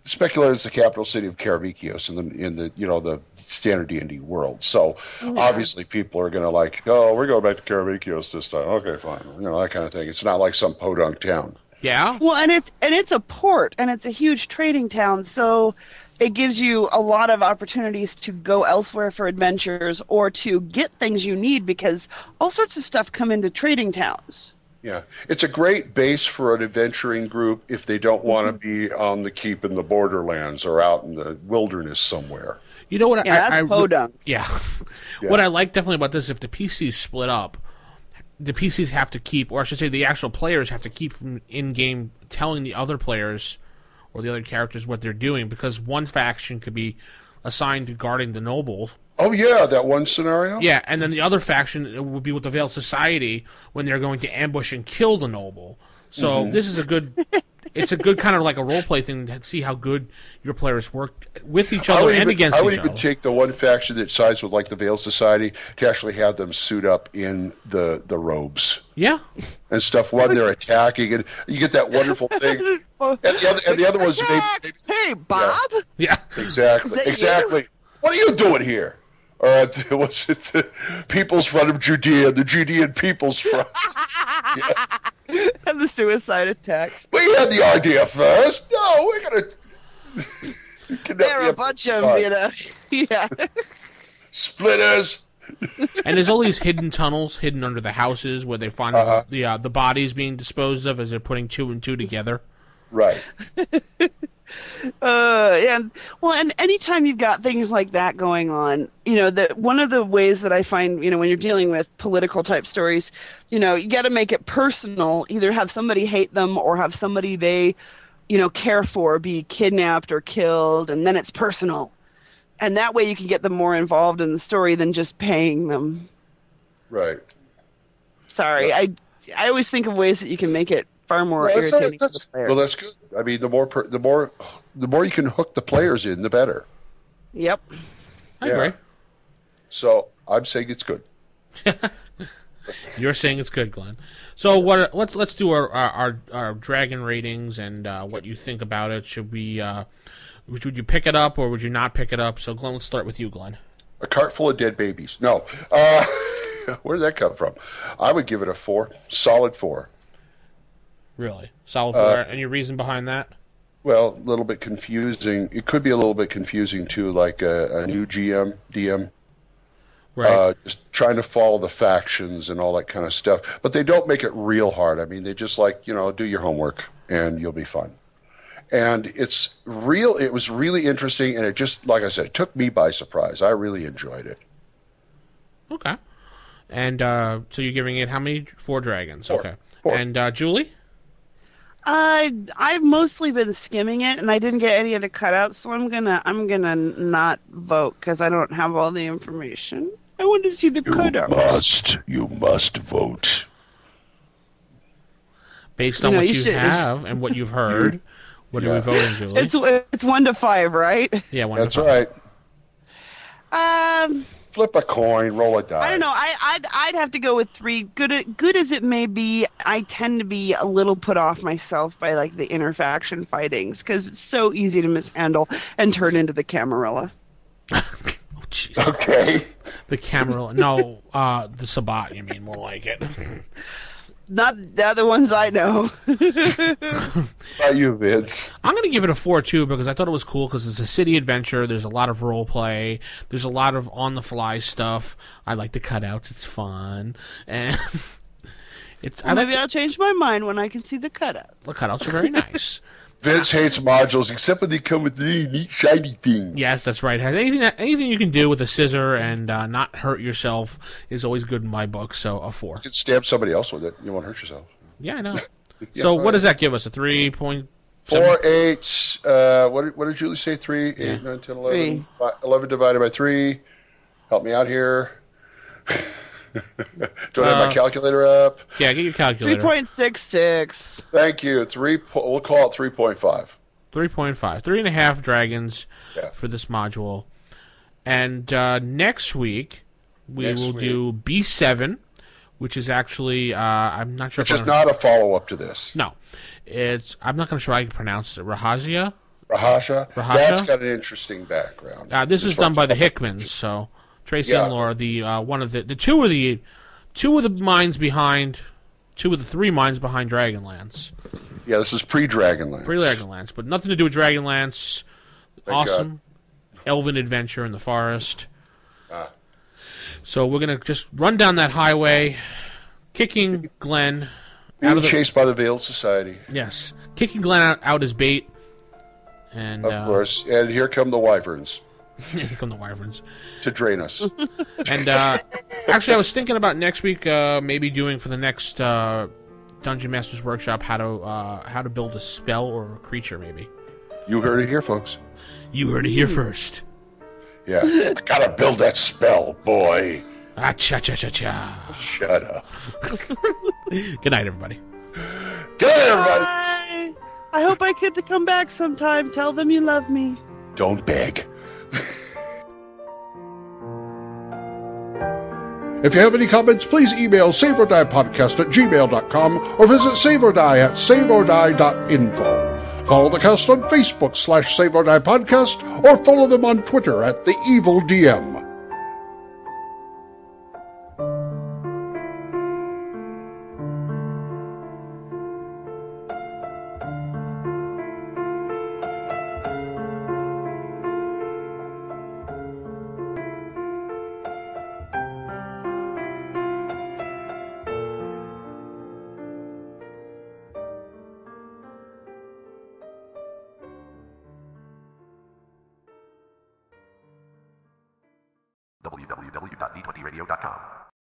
[SPEAKER 1] Specula is the capital city of Karavikios in the standard D&D world. So obviously people are going to like, oh, we're going back to Karavikios this time. Okay, fine. That kind of thing. It's not like some podunk town.
[SPEAKER 3] Yeah.
[SPEAKER 4] Well, and it's a port, and it's a huge trading town, so it gives you a lot of opportunities to go elsewhere for adventures or to get things you need, because all sorts of stuff come into trading towns.
[SPEAKER 1] Yeah, it's a great base for an adventuring group if they don't want to be on the keep in the borderlands or out in the wilderness somewhere.
[SPEAKER 3] You know what?
[SPEAKER 4] That's podunk.
[SPEAKER 3] Yeah. What I like definitely about this, if the PCs split up, the PCs have to keep, or I should say the actual players have to keep from in-game telling the other players or the other characters what they're doing, because one faction could be assigned to guarding the noble.
[SPEAKER 1] Oh, yeah, that one scenario?
[SPEAKER 3] Yeah, and then the other faction would be with the Veiled Society when they're going to ambush and kill the noble. So this is a good kind of like a role-play thing to see how good your players work with each other and against each other.
[SPEAKER 1] I would even take the one faction that sides with like the Veiled Society to actually have them suit up in the robes.
[SPEAKER 3] Yeah.
[SPEAKER 1] And stuff when they're attacking, and you get that wonderful thing. And the other one's maybe
[SPEAKER 4] hey, Bob?
[SPEAKER 3] Yeah.
[SPEAKER 1] Exactly.
[SPEAKER 4] You?
[SPEAKER 1] What are you doing here? Or was it the People's Front of Judea, the Judean People's Front? Yes.
[SPEAKER 4] And the suicide attacks.
[SPEAKER 1] We had the idea first. No, we're going to...
[SPEAKER 4] They're a bunch of, yeah.
[SPEAKER 1] Splitters.
[SPEAKER 3] And there's all these hidden tunnels hidden under the houses where they find the bodies being disposed of as they're putting two and two together.
[SPEAKER 1] Right.
[SPEAKER 4] Yeah. Well, and anytime you've got things like that going on, that one of the ways that I find, when you're dealing with political type stories, you got to make it personal. Either have somebody hate them or have somebody they, care for be kidnapped or killed, and then it's personal. And that way you can get them more involved in the story than just paying them.
[SPEAKER 1] Right.
[SPEAKER 4] Sorry, I always think of ways that you can make it far more irritating to the player.
[SPEAKER 1] Well, that's good. I mean, the more you can hook the players in, the better.
[SPEAKER 4] Yep.
[SPEAKER 3] I agree.
[SPEAKER 1] So I'm saying it's good.
[SPEAKER 3] You're saying it's good, Glenn. So let's do our dragon ratings and what you think about it. Should we? Would you pick it up or would you not pick it up? So Glenn, let's start with you, Glenn.
[SPEAKER 1] A cart full of dead babies. No. Where did that come from? I would give it a 4. Solid 4.
[SPEAKER 3] Really? Solid 4. And your reason behind that?
[SPEAKER 1] Well, a little bit confusing. It could be a little bit confusing to like a new DM.
[SPEAKER 3] Right.
[SPEAKER 1] Just trying to follow the factions and all that kind of stuff. But they don't make it real hard. I mean, they just like, do your homework and you'll be fine. And it was really interesting, and it just, like I said, it took me by surprise. I really enjoyed it.
[SPEAKER 3] Okay. And so you're giving it how many? 4 dragons.
[SPEAKER 1] 4.
[SPEAKER 3] Okay.
[SPEAKER 1] 4.
[SPEAKER 3] And Julie?
[SPEAKER 4] I've mostly been skimming it, and I didn't get any of the cutouts, so I'm gonna not vote because I don't have all the information. I want to see the cutouts.
[SPEAKER 1] You must vote.
[SPEAKER 3] Based on what you have and what you've heard. What are we voting, Julie?
[SPEAKER 4] It's 1 to 5, right?
[SPEAKER 3] Yeah, 1 to 5.
[SPEAKER 1] That's right. Flip a coin, roll a die.
[SPEAKER 4] I don't know. I'd have to go with 3. Good as it may be, I tend to be a little put off myself by like the interfaction fightings because it's so easy to mishandle and turn into the Camarilla.
[SPEAKER 3] Oh, jeez.
[SPEAKER 1] Okay.
[SPEAKER 3] The Camarilla. No, the Sabbat. You mean more like it.
[SPEAKER 4] Not the other ones I know.
[SPEAKER 1] About you, Vince?
[SPEAKER 3] I'm going to give it a 4 too because I thought it was cool because it's a city adventure. There's a lot of role play. There's a lot of on the fly stuff. I like the cutouts. It's fun, and
[SPEAKER 4] maybe I'll change my mind when I can see the cutouts.
[SPEAKER 3] The cutouts are very nice.
[SPEAKER 1] Vince hates modules except when they come with the neat shiny things.
[SPEAKER 3] Yes, that's right. Anything you can do with a scissor and not hurt yourself is always good in my book. So a 4.
[SPEAKER 1] You can stab somebody else with it. You won't hurt yourself.
[SPEAKER 3] Yeah, I know. So what does that give us? A 3.7?
[SPEAKER 1] 4, 8. What did Julie say? 3, 8, 9, 10, 11. 11 divided by 3. Help me out here. Do I have my calculator up?
[SPEAKER 3] Yeah, get your calculator.
[SPEAKER 4] 3.66.
[SPEAKER 1] Thank you. We'll call it 3.5.
[SPEAKER 3] 3.5. 3.5 dragons for this module. And next week, we will do B7, which is actually, I'm not sure.
[SPEAKER 1] Which is not a follow-up to this.
[SPEAKER 3] No. I'm not going to sure I can pronounce it. Rahazia?
[SPEAKER 1] Rahasha?
[SPEAKER 3] Rahasha?
[SPEAKER 1] That's got an interesting background.
[SPEAKER 3] This is done by the Hickmans, so Tracy and Laura, one of the two of the minds behind, two of the three minds behind Dragonlance.
[SPEAKER 1] Yeah, this is pre-Dragonlance.
[SPEAKER 3] Pre-Dragonlance, but nothing to do with Dragonlance. Awesome elven adventure in the forest. So we're gonna just run down that highway, kicking Glenn.
[SPEAKER 1] Being chased by the Veiled Society.
[SPEAKER 3] Yes, kicking Glenn out as bait. And
[SPEAKER 1] of course, and here come the wyverns.
[SPEAKER 3] Here come the wyverns
[SPEAKER 1] to drain us.
[SPEAKER 3] And actually, I was thinking about next week, maybe doing for the next Dungeon Masters Workshop how to build a spell or a creature. Maybe
[SPEAKER 1] you heard it here, folks.
[SPEAKER 3] You heard it here first.
[SPEAKER 1] Yeah, I gotta build that spell, boy.
[SPEAKER 3] Cha cha cha cha.
[SPEAKER 1] Shut up.
[SPEAKER 3] Good night, everybody.
[SPEAKER 1] Good night, everybody.
[SPEAKER 12] Bye. I hope I get to come back sometime. Tell them you love me.
[SPEAKER 1] Don't beg. If you have any comments, please email saveorddiepodcast@gmail.com or visit saveordie@saveordie.info. Follow the cast on Facebook /SaveOrDiePodcast or follow them on Twitter @TheEvilDM.
[SPEAKER 15] www.d20radio.com